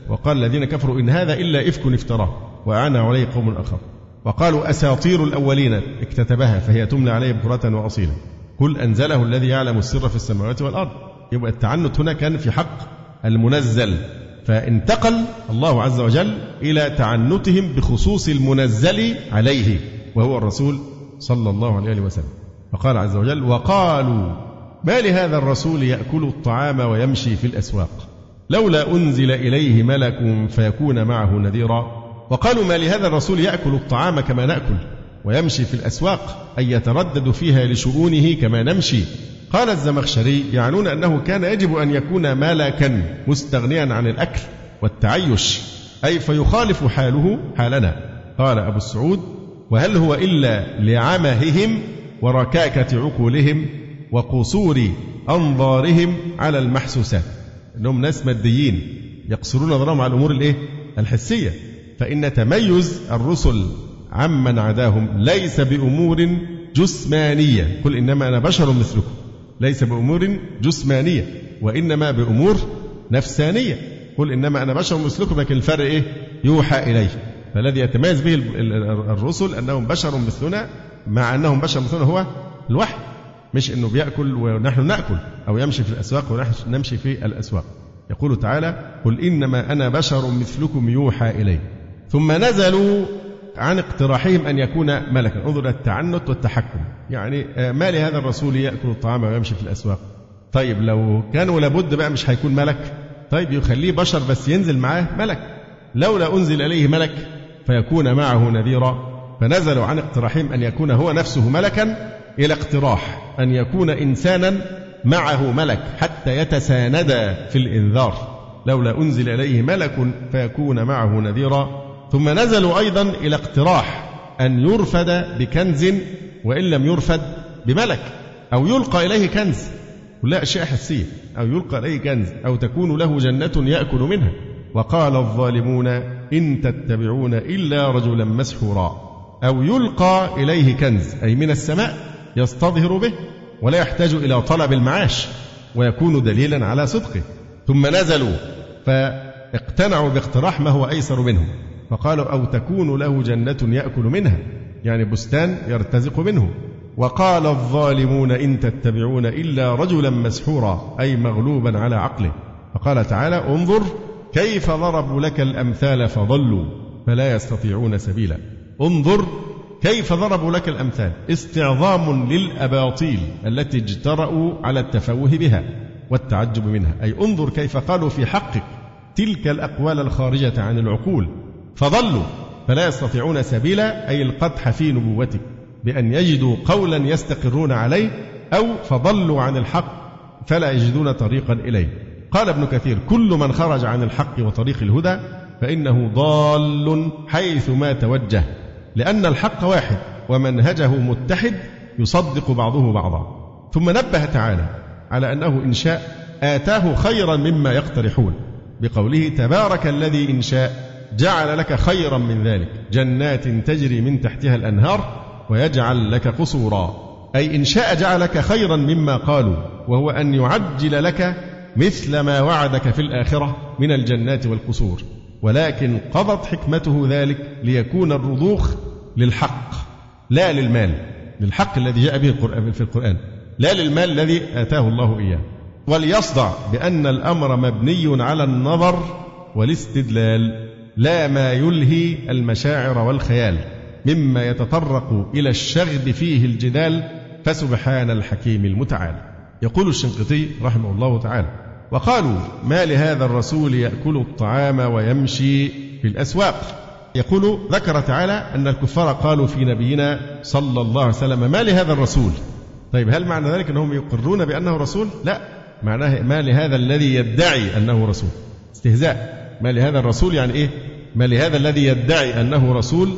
وقال الذين كفروا إن هذا إلا إفك افتراه وأعانه عليه قوم آخر، وقالوا أساطير الأولين اكتتبها فهي تملى عليه بكرة وأصيلا، قل أنزله الذي يعلم السر في السماوات والأرض. يبقى التعنت هنا كان في حق المنزل، فانتقل الله عز وجل إلى تعنتهم بخصوص المنزل عليه وهو الرسول صلى الله عليه وسلم. فقال عز وجل وقالوا ما لهذا الرسول يأكل الطعام ويمشي في الأسواق لولا أنزل إليه ملك فيكون معه نذيرا. وقالوا ما لهذا الرسول يأكل الطعام كما نأكل ويمشي في الأسواق أي يتردد فيها لشؤونه كما نمشي. قال الزمخشري يعنون أنه كان يجب أن يكون ملكا مستغنيا عن الأكل والتعيش، أي فيخالف حاله حالنا. قال أبو السعود وهل هو إلا لعمههم وركاكة عقولهم وقصور أنظارهم على المحسوسات، إنهم ناس ماديين يقصرون نظرهم على الأمور الإيه؟ الحسية. فإن تميز الرسل عمن عداهم ليس بأمور جسمانية، قل إنما أنا بشر مثلكم، ليس بأمور جسمانية وإنما بأمور نفسانية، قل إنما أنا بشر مثلكم، لكن الفرق إيه؟ يوحى إليه. فالذي يتميز به الرسل أنهم بشر مثلنا، مع أنهم بشر مثلنا هو الوحي، مش أنه بيأكل ونحن نأكل أو يمشي في الأسواق ونحن نمشي في الأسواق. يقول تعالى قل إنما أنا بشر مثلكم يوحى إليه. ثم نزلوا عن اقتراحهم أن يكون ملكا. انظر التعنت والتحكم، يعني ما لهذا الرسول يأكل الطعام ويمشي في الأسواق. طيب لو كانوا لابد بقى مش هيكون ملك، طيب يخليه بشر بس ينزل معاه ملك، لولا أنزل إليه ملك فيكون معه نذيرا. فنزلوا عن اقتراحهم أن يكون هو نفسه ملكا إلى اقتراح أن يكون إنسانا معه ملك حتى يتساند في الإنذار، لولا أنزل إليه ملك فيكون معه نذيرا. ثم نزلوا أيضا إلى اقتراح أن يرفد بكنز وإن لم يرفد بملك، أو يلقى إليه كنز، كلها أشياء حسية، أو يلقى إليه كنز أو تكون له جنة يأكل منها. وقال الظالمون إن تتبعون إلا رجلا مسحورا، أو يلقى إليه كنز أي من السماء يستظهر به ولا يحتاج إلى طلب المعاش ويكون دليلا على صدقه. ثم نزلوا فاقتنعوا باقتراح ما هو أيسر منه، فقالوا أو تكون له جنة يأكل منها، يعني بستان يرتزق منه. وقال الظالمون إن تتبعون إلا رجلا مسحورا أي مغلوبا على عقله. فقال تعالى انظر كيف ضربوا لك الأمثال فضلوا فلا يستطيعون سبيلا. انظر كيف ضربوا لك الأمثال، استعظام للأباطيل التي اجترأوا على التفوه بها والتعجب منها، أي انظر كيف قالوا في حقك تلك الأقوال الخارجة عن العقول، فضلوا فلا يستطيعون سبيلا أي القدح في نبوتك بأن يجدوا قولا يستقرون عليه، أو فضلوا عن الحق فلا يجدون طريقا إليه. قال ابن كثير كل من خرج عن الحق وطريق الهدى فإنه ضال حيث ما توجه، لأن الحق واحد ومنهجه متحد يصدق بعضه بعضا. ثم نبه تعالى على أنه إن شاء آتاه خيرا مما يقترحون بقوله تبارك الذي إن شاء جعل لك خيرا من ذلك جنات تجري من تحتها الأنهار ويجعل لك قصورا، أي إن شاء جعل لك خيرا مما قالوا، وهو أن يعجل لك مثل ما وعدك في الآخرة من الجنات والقصور، ولكن قضت حكمته ذلك ليكون الرضوخ للحق لا للمال، للحق الذي جاء به القرآن في القرآن لا للمال الذي آتاه الله إياه، وليصدع بأن الأمر مبني على النظر والاستدلال لا ما يلهي المشاعر والخيال مما يتطرق إلى الشغب فيه الجدال، فسبحان الحكيم المتعال. يقول الشنقيطي رحمه الله تعالى وقالوا ما لهذا الرسول يأكل الطعام ويمشي في الأسواق. يقول ذكر تعالى أن الكفار قالوا في نبينا صلى الله عليه وسلم ما لهذا الرسول. طيب هل معنى ذلك أنهم يقرون بأنه رسول؟ لا، معناه ما لهذا الذي يدعي أنه رسول، استهزاء. ما لهذا الرسول يعني إيه؟ ما لهذا الذي يدعي أنه رسول،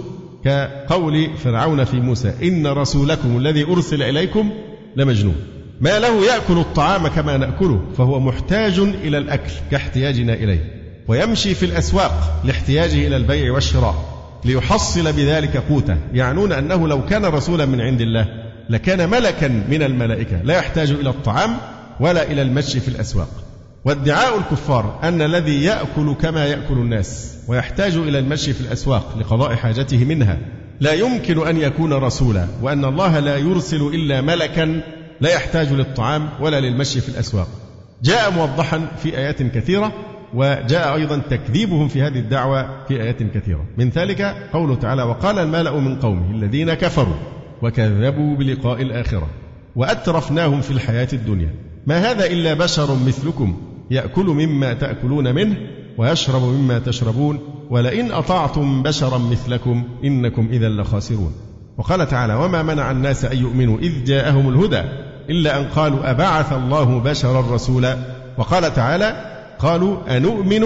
كقول فرعون في موسى إن رسولكم الذي أرسل إليكم لمجنون. ما له يأكل الطعام كما نأكله فهو محتاج إلى الأكل كاحتياجنا إليه، ويمشي في الأسواق لاحتياجه إلى البيع والشراء ليحصل بذلك قوته. يعنون أنه لو كان رسولا من عند الله لكان ملكا من الملائكة لا يحتاج إلى الطعام ولا إلى المشي في الأسواق، وادعاء الكفار أن الذي يأكل كما يأكل الناس ويحتاج إلى المشي في الأسواق لقضاء حاجته منها لا يمكن أن يكون رسولا، وأن الله لا يرسل إلا ملكا لا يحتاج للطعام ولا للمشي في الأسواق، جاء موضحا في آيات كثيرة، وجاء أيضا تكذيبهم في هذه الدعوة في آيات كثيرة. من ذلك قوله تعالى: وقال الملأ من قومه الذين كفروا وكذبوا بلقاء الآخرة وأترفناهم في الحياة الدنيا ما هذا إلا بشر مثلكم يأكل مما تأكلون منه ويشرب مما تشربون ولئن أطعتم بشرا مثلكم إنكم إذا لخاسرون. وقال تعالى: وما منع الناس أن يؤمنوا إذ جاءهم الهدى إلا أن قالوا أبعث الله بشرا رسولا. وقال تعالى: قالوا أنؤمن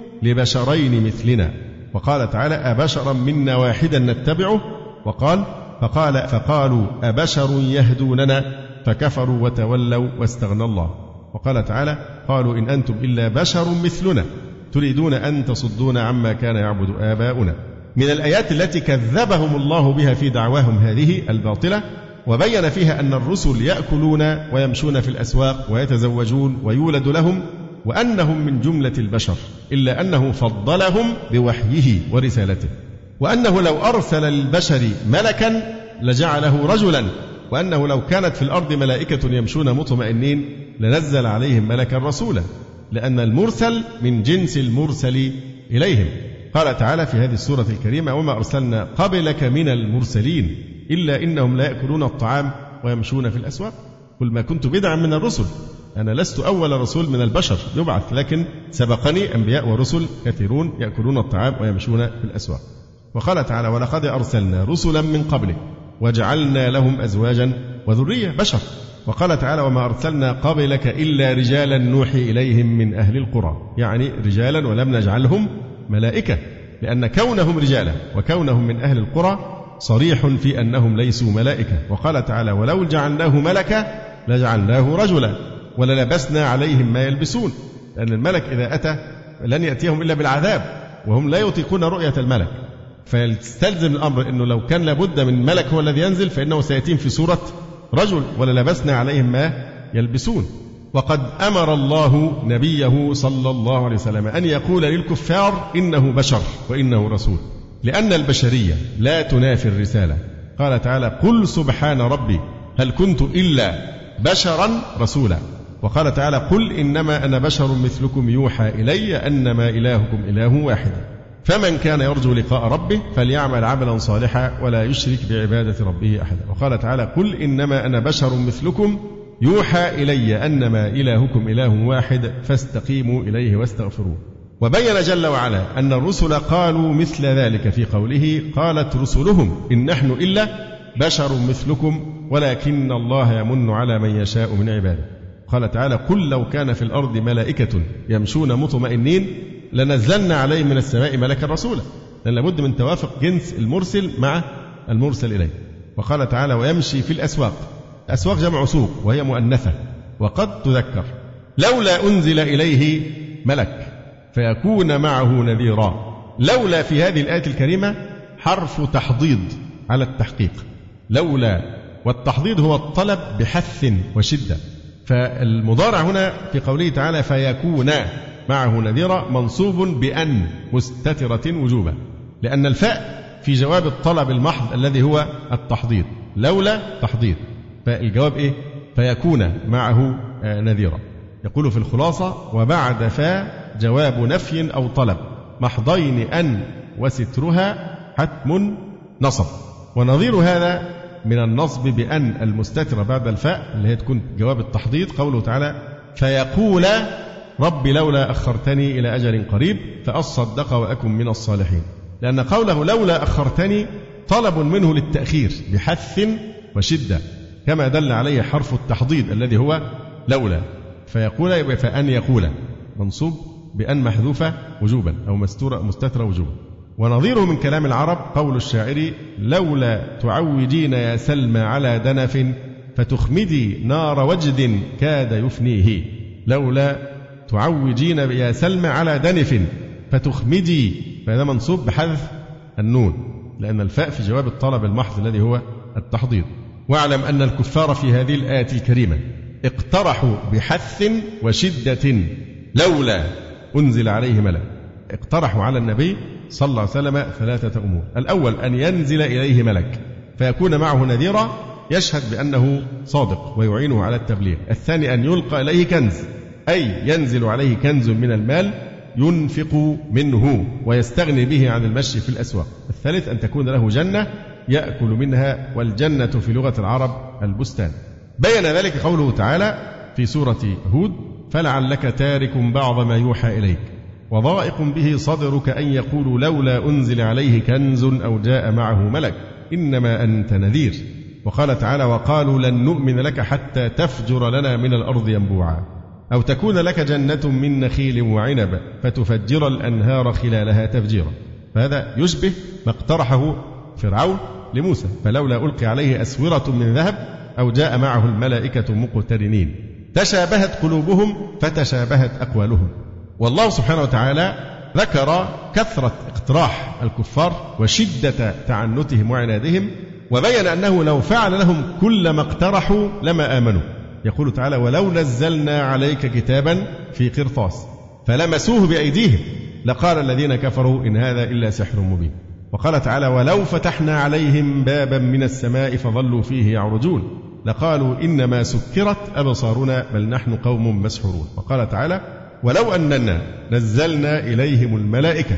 لبشرين مثلنا. وقال تعالى: أبشرا منا واحدا نتبعه. وقال فقال فقالوا أبشر يهدوننا فكفروا وتولوا واستغنى الله. وقال تعالى: قالوا إن أنتم إلا بشر مثلنا تريدون أن تصدونا عما كان يعبد آباؤنا. من الآيات التي كذبهم الله بها في دعواهم هذه الباطلة، وبين فيها أن الرسل يأكلون ويمشون في الأسواق ويتزوجون ويولد لهم، وأنهم من جملة البشر، إلا أنه فضلهم بوحيه ورسالته، وأنه لو أرسل للبشر ملكا لجعله رجلا، وأنه لو كانت في الأرض ملائكة يمشون مطمئنين لنزل عليهم ملكا رسولا، لأن المرسل من جنس المرسل إليهم. قال تعالى في هذه السورة الكريمة: وما أرسلنا قبلك من المرسلين إلا إنهم لا يأكلون الطعام ويمشون في الأسواق. قل ما كنت بدعا من الرسل، أنا لست أول رسول من البشر يبعث، لكن سبقني أنبياء ورسل كثيرون يأكلون الطعام ويمشون في الأسواق. وقال تعالى: ولقد أرسلنا رسلا من قبلك وجعلنا لهم أزواجا وذرية، بشر. وقال تعالى: وما أرسلنا قبلك إلا رجالا نوحي إليهم من أهل القرى، يعني رجالا ولم نجعلهم ملائكة، لأن كونهم رجالا وكونهم من أهل القرى صريح في أنهم ليسوا ملائكة. وقال تعالى: ولو جعلناه ملكا لجعلناه رجلا وللبسنا عليهم ما يلبسون، لأن الملك إذا أتى لن يأتيهم إلا بالعذاب وهم لا يطيقون رؤية الملك، فيستلزم الأمر أنه لو كان لابد من ملك هو الذي ينزل فإنه سيأتيهم في صورة رجل وللبسنا عليهم ما يلبسون. وقد أمر الله نبيه صلى الله عليه وسلم أن يقول للكفار إنه بشر وإنه رسول، لأن البشرية لا تنافي الرسالة. قال تعالى: قل سبحان ربي هل كنت إلا بشرا رسولا. وقال تعالى: قل إنما أنا بشر مثلكم يوحى إلي أنما إلهكم إله واحد فمن كان يرجو لقاء ربه فليعمل عملا صالحا ولا يشرك بعبادة ربه أحدا. وقال تعالى: قل إنما أنا بشر مثلكم يوحى إلي أنما إلهكم إله واحد فاستقيموا إليه واستغفروه. وبين جل وعلا أن الرسل قالوا مثل ذلك في قوله: قالت رسلهم إن نحن إلا بشر مثلكم ولكن الله يمن على من يشاء من عباده. قال تعالى: قل لو كان في الأرض ملائكة يمشون مطمئنين لنزلنا عليهم من السماء ملكا رسولا، لأن لابد من توافق جنس المرسل مع المرسل إليه. وقال تعالى: ويمشي في الأسواق، أسواق جمع سوق وهي مؤنثة وقد تذكر، لولا أنزل إليه ملك فيكون معه نذيرا. لولا في هذه الآية الكريمة حرف تحضيض على التحقيق، لولا، والتحضيض هو الطلب بحث وشدة. فالمضارع هنا في قوله تعالى فيكون معه نذيرا منصوب بأن مستترة وجوبا، لأن الفاء في جواب الطلب المحض الذي هو التحضيض، لولا تحضيض، فالجواب إيه؟ فيكون معه نذيرا. يقول في الخلاصة: وبعد فاء جواب نفي أو طلب محضين أن وسترها حتم نصب. ونظير هذا من النصب بأن المستترة بعد الفاء اللي هي تكون جواب التحضيض قوله تعالى فيقول رب لولا أخرتني إلى أجل قريب فأصدق وأكن من الصالحين، لأن قوله لولا أخرتني طلب منه للتأخير بحث وشدة كما دل عليه حرف التحضيض الذي هو لولا. فيقول فأن يقول منصوب بأن محذوفة وجوبا أو مستورة مستترة وجوبا. ونظيره من كلام العرب قول الشاعر لولا تعوجين يا سلمى على دنف فتخمدي نار وجد كاد يفنيه. لولا تعوجين يا سلمى على دنف فتخمدي، فهذا منصوب بحذف النون لأن الفاء في جواب الطلب المحض الذي هو التحضيض. واعلم أن الكفار في هذه الآية الكريمة اقترحوا بحث وشدة لولا أنزل عليه ملك. اقترحوا على النبي صلى الله عليه وسلم ثلاثة أمور: الأول أن ينزل إليه ملك فيكون معه نذيرا يشهد بأنه صادق ويعينه على التبليغ. الثاني أن يلقى إليه كنز، أي ينزل عليه كنز من المال ينفق منه ويستغني به عن المشي في الأسواق. الثالث أن تكون له جنة يأكل منها، والجنة في لغة العرب البستان. بين ذلك قوله تعالى في سورة هود: فلعلك تارك بعض ما يوحى إليك وضائق به صدرك أن يقولوا لولا أنزل عليه كنز أو جاء معه ملك إنما أنت نذير. وقال تعالى: وقالوا لن نؤمن لك حتى تفجر لنا من الأرض ينبوعا أو تكون لك جنة من نخيل وعنب فتفجر الأنهار خلالها تفجيرا. فهذا يشبه ما اقترحه فرعون لموسى: فلولا ألقي عليه أسورة من ذهب أو جاء معه الملائكة مقترنين. تشابهت قلوبهم فتشابهت أقوالهم. والله سبحانه وتعالى ذكر كثرة اقتراح الكفار وشدة تعنتهم وعنادهم، وبين أنه لو فعل لهم كل ما اقترحوا لما آمنوا. يقول تعالى: ولو نزلنا عليك كتابا في قرطاس فلمسوه بأيديهم لقال الذين كفروا إن هذا إلا سحر مبين. وقال تعالى: ولو فتحنا عليهم بابا من السماء فظلوا فيه يعرجون لقالوا إنما سكرت أبصارنا بل نحن قوم مسحورون. وقال تعالى: ولو أننا نزلنا إليهم الملائكة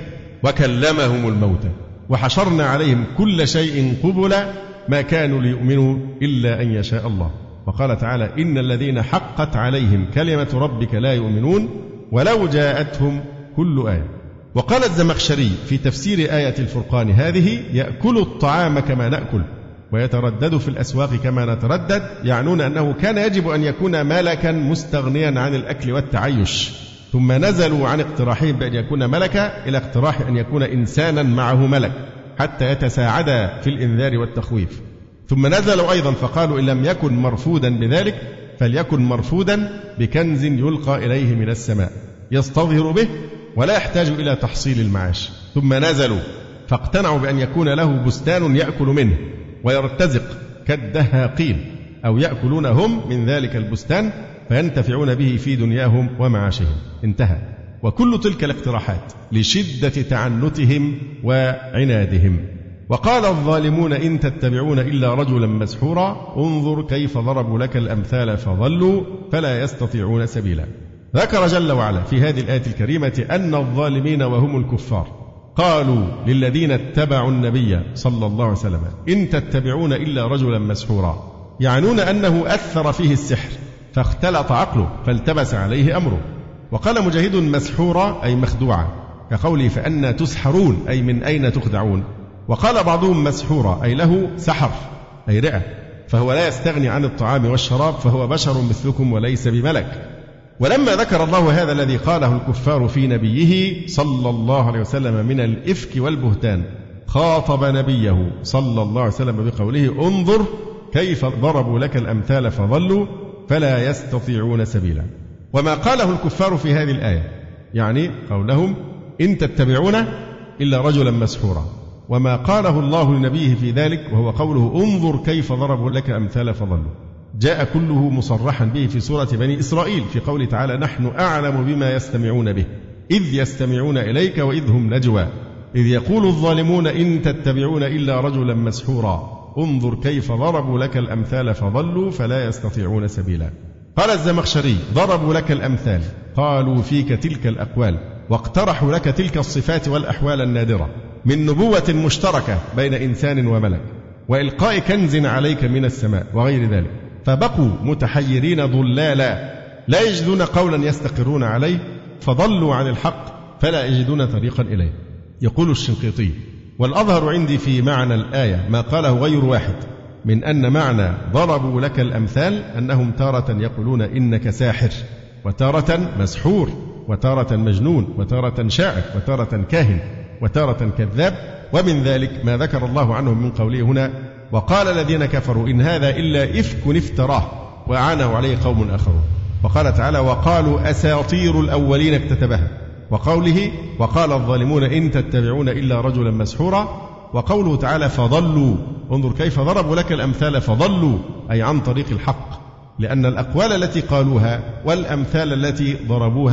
وكلمهم الموتى وحشرنا عليهم كل شيء قبلا ما كانوا ليؤمنوا إلا أن يشاء الله. وقال تعالى: إن الذين حقت عليهم كلمة ربك لا يؤمنون ولو جاءتهم كل آية. وقال الزمخشري في تفسير آية الفرقان: هذه يأكل الطعام كما نأكل ويتردد في الأسواق كما نتردد، يعنون أنه كان يجب أن يكون ملكا مستغنيا عن الأكل والتعيش، ثم نزلوا عن اقتراحهم بأن يكون ملكا إلى اقتراح أن يكون إنسانا معه ملك حتى يتساعدا في الإنذار والتخويف. ثم نزلوا أيضا فقالوا: إن لم يكن مرفودا بذلك فليكن مرفودا بكنز يلقى إليه من السماء يستظهر به ولا يحتاج إلى تحصيل المعاش. ثم نزلوا فاقتنعوا بأن يكون له بستان يأكل منه ويرتزق كالدهاقين، أو يأكلون هم من ذلك البستان فينتفعون به في دنياهم ومعاشهم. انتهى. وكل تلك الاقتراحات لشدة تعنتهم وعنادهم. وقال الظالمون إن تتبعون إلا رجلا مسحورا انظر كيف ضربوا لك الأمثال فضلوا فلا يستطيعون سبيلا. ذكر جل وعلا في هذه الآية الكريمة أن الظالمين وهم الكفار قالوا للذين اتبعوا النبي صلى الله عليه وسلم إن تتبعون إلا رجلا مسحورا، يعنون أنه أثر فيه السحر فاختلط عقله فالتبس عليه أمره. وقال مجاهد: مسحورا أي مخدوعا، كقوله فأنا تسحرون أي من أين تخدعون. وقال بعضهم مسحورا أي له سحر أي رئة، فهو لا يستغني عن الطعام والشراب، فهو بشر مثلكم وليس بملك. ولما ذكر الله هذا الذي قاله الكفار في نبيه صلى الله عليه وسلم من الإفك والبهتان، خاطب نبيه صلى الله عليه وسلم بقوله: انظر كيف ضربوا لك الأمثال فضلوا فلا يستطيعون سبيلا. وما قاله الكفار في هذه الآية يعني قولهم إن تتبعون إلا رجلا مسحورا، وما قاله الله لنبيه في ذلك وهو قوله انظر كيف ضربوا لك أمثال فضلوا، جاء كله مصرحا به في سورة بني إسرائيل في قوله تعالى: نحن أعلم بما يستمعون به إذ يستمعون إليك وإذ هم نجوى إذ يقول الظالمون إن تتبعون إلا رجلا مسحورا انظر كيف ضربوا لك الأمثال فضلوا فلا يستطيعون سبيلا. قال الزمخشري: ضربوا لك الأمثال، قالوا فيك تلك الأقوال واقترحوا لك تلك الصفات والأحوال النادرة من نبوة مشتركة بين إنسان وملك وإلقاء كنز عليك من السماء وغير ذلك، فبقوا متحيرين ضلالا لا يجدون قولا يستقرون عليه فضلوا عن الحق فلا يجدون طريقا إليه. يقول الشنقيطي: والأظهر عندي في معنى الآية ما قاله غير واحد من أن معنى ضربوا لك الأمثال أنهم تارة يقولون إنك ساحر، وتارة مسحور، وتارة مجنون، وتارة شاعر، وتارة كاهن، وتارة كذاب. ومن ذلك ما ذكر الله عنهم من قوله هنا: وقال الذين كفروا إن هذا إلا إفك افتراه وأعانه عليه قوم آخرون. وقال تعالى: وقالوا أساطير الأولين اكتتبها. وقوله: وقال الظالمون إن تتبعون إلا رجلا مسحورا. وقوله تعالى: فضلوا انظر كيف ضربوا لك الأمثال فضلوا أي عن طريق الحق، لأن الأقوال التي قالوها والأمثال التي ضربوها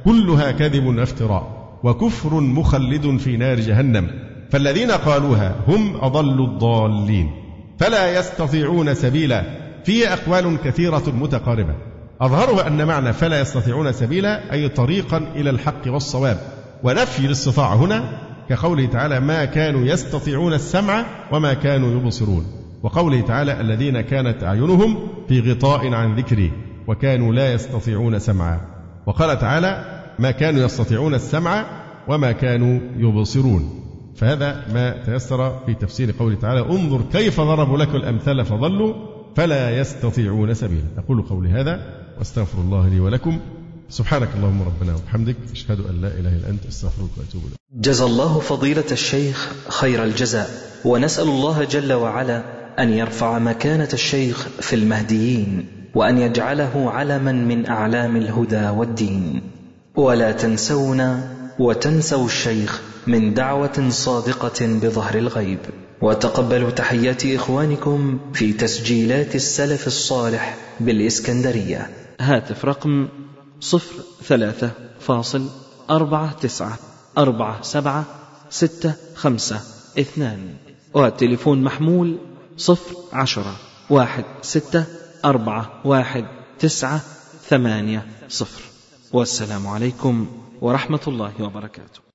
كلها كذب وافتراء وكفر مخلد في نار جهنم، فالذين قالوها هم أضل الضالين، فلا يستطيعون سبيلا. فيه أقوال كثيرة متقاربة، أظهرها أن معنى فلا يستطيعون سبيلا أي طريقا إلى الحق والصواب، ونفي الاستطاعة هنا كقوله تعالى ما كانوا يستطيعون السمع وما كانوا يبصرون، وقوله تعالى الذين كانت أعينهم في غطاء عن ذكري وكانوا لا يستطيعون سمعا، وقال تعالى ما كانوا يستطيعون السمع وما كانوا يبصرون. فهذا ما تيسر في تفسير قوله تعالى انظر كيف ضربوا لك الأمثال فضلوا فلا يستطيعون سبيلا. أقول قولي هذا واستغفر الله لي ولكم. سبحانك اللهم ربنا وبحمدك، أشهد أن لا إله إلا أنت، أستغفرك وأتوب إليك. جزا الله فضيلة الشيخ خير الجزاء، ونسأل الله جل وعلا أن يرفع مكانة الشيخ في المهديين، وأن يجعله علما من أعلام الهدى والدين. ولا تنسونا وتنسوا الشيخ من دعوة صادقة بظهر الغيب، وتقبلوا تحيات إخوانكم في تسجيلات السلف الصالح بالإسكندرية. هاتف رقم صفر ثلاثة فاصل أربعة تسعة أربعة سبعة ستة خمسة اثنان، والتليفون محمول صفر عشرة واحد ستة أربعة واحد تسعة ثمانية صفر. والسلام عليكم ورحمة الله وبركاته.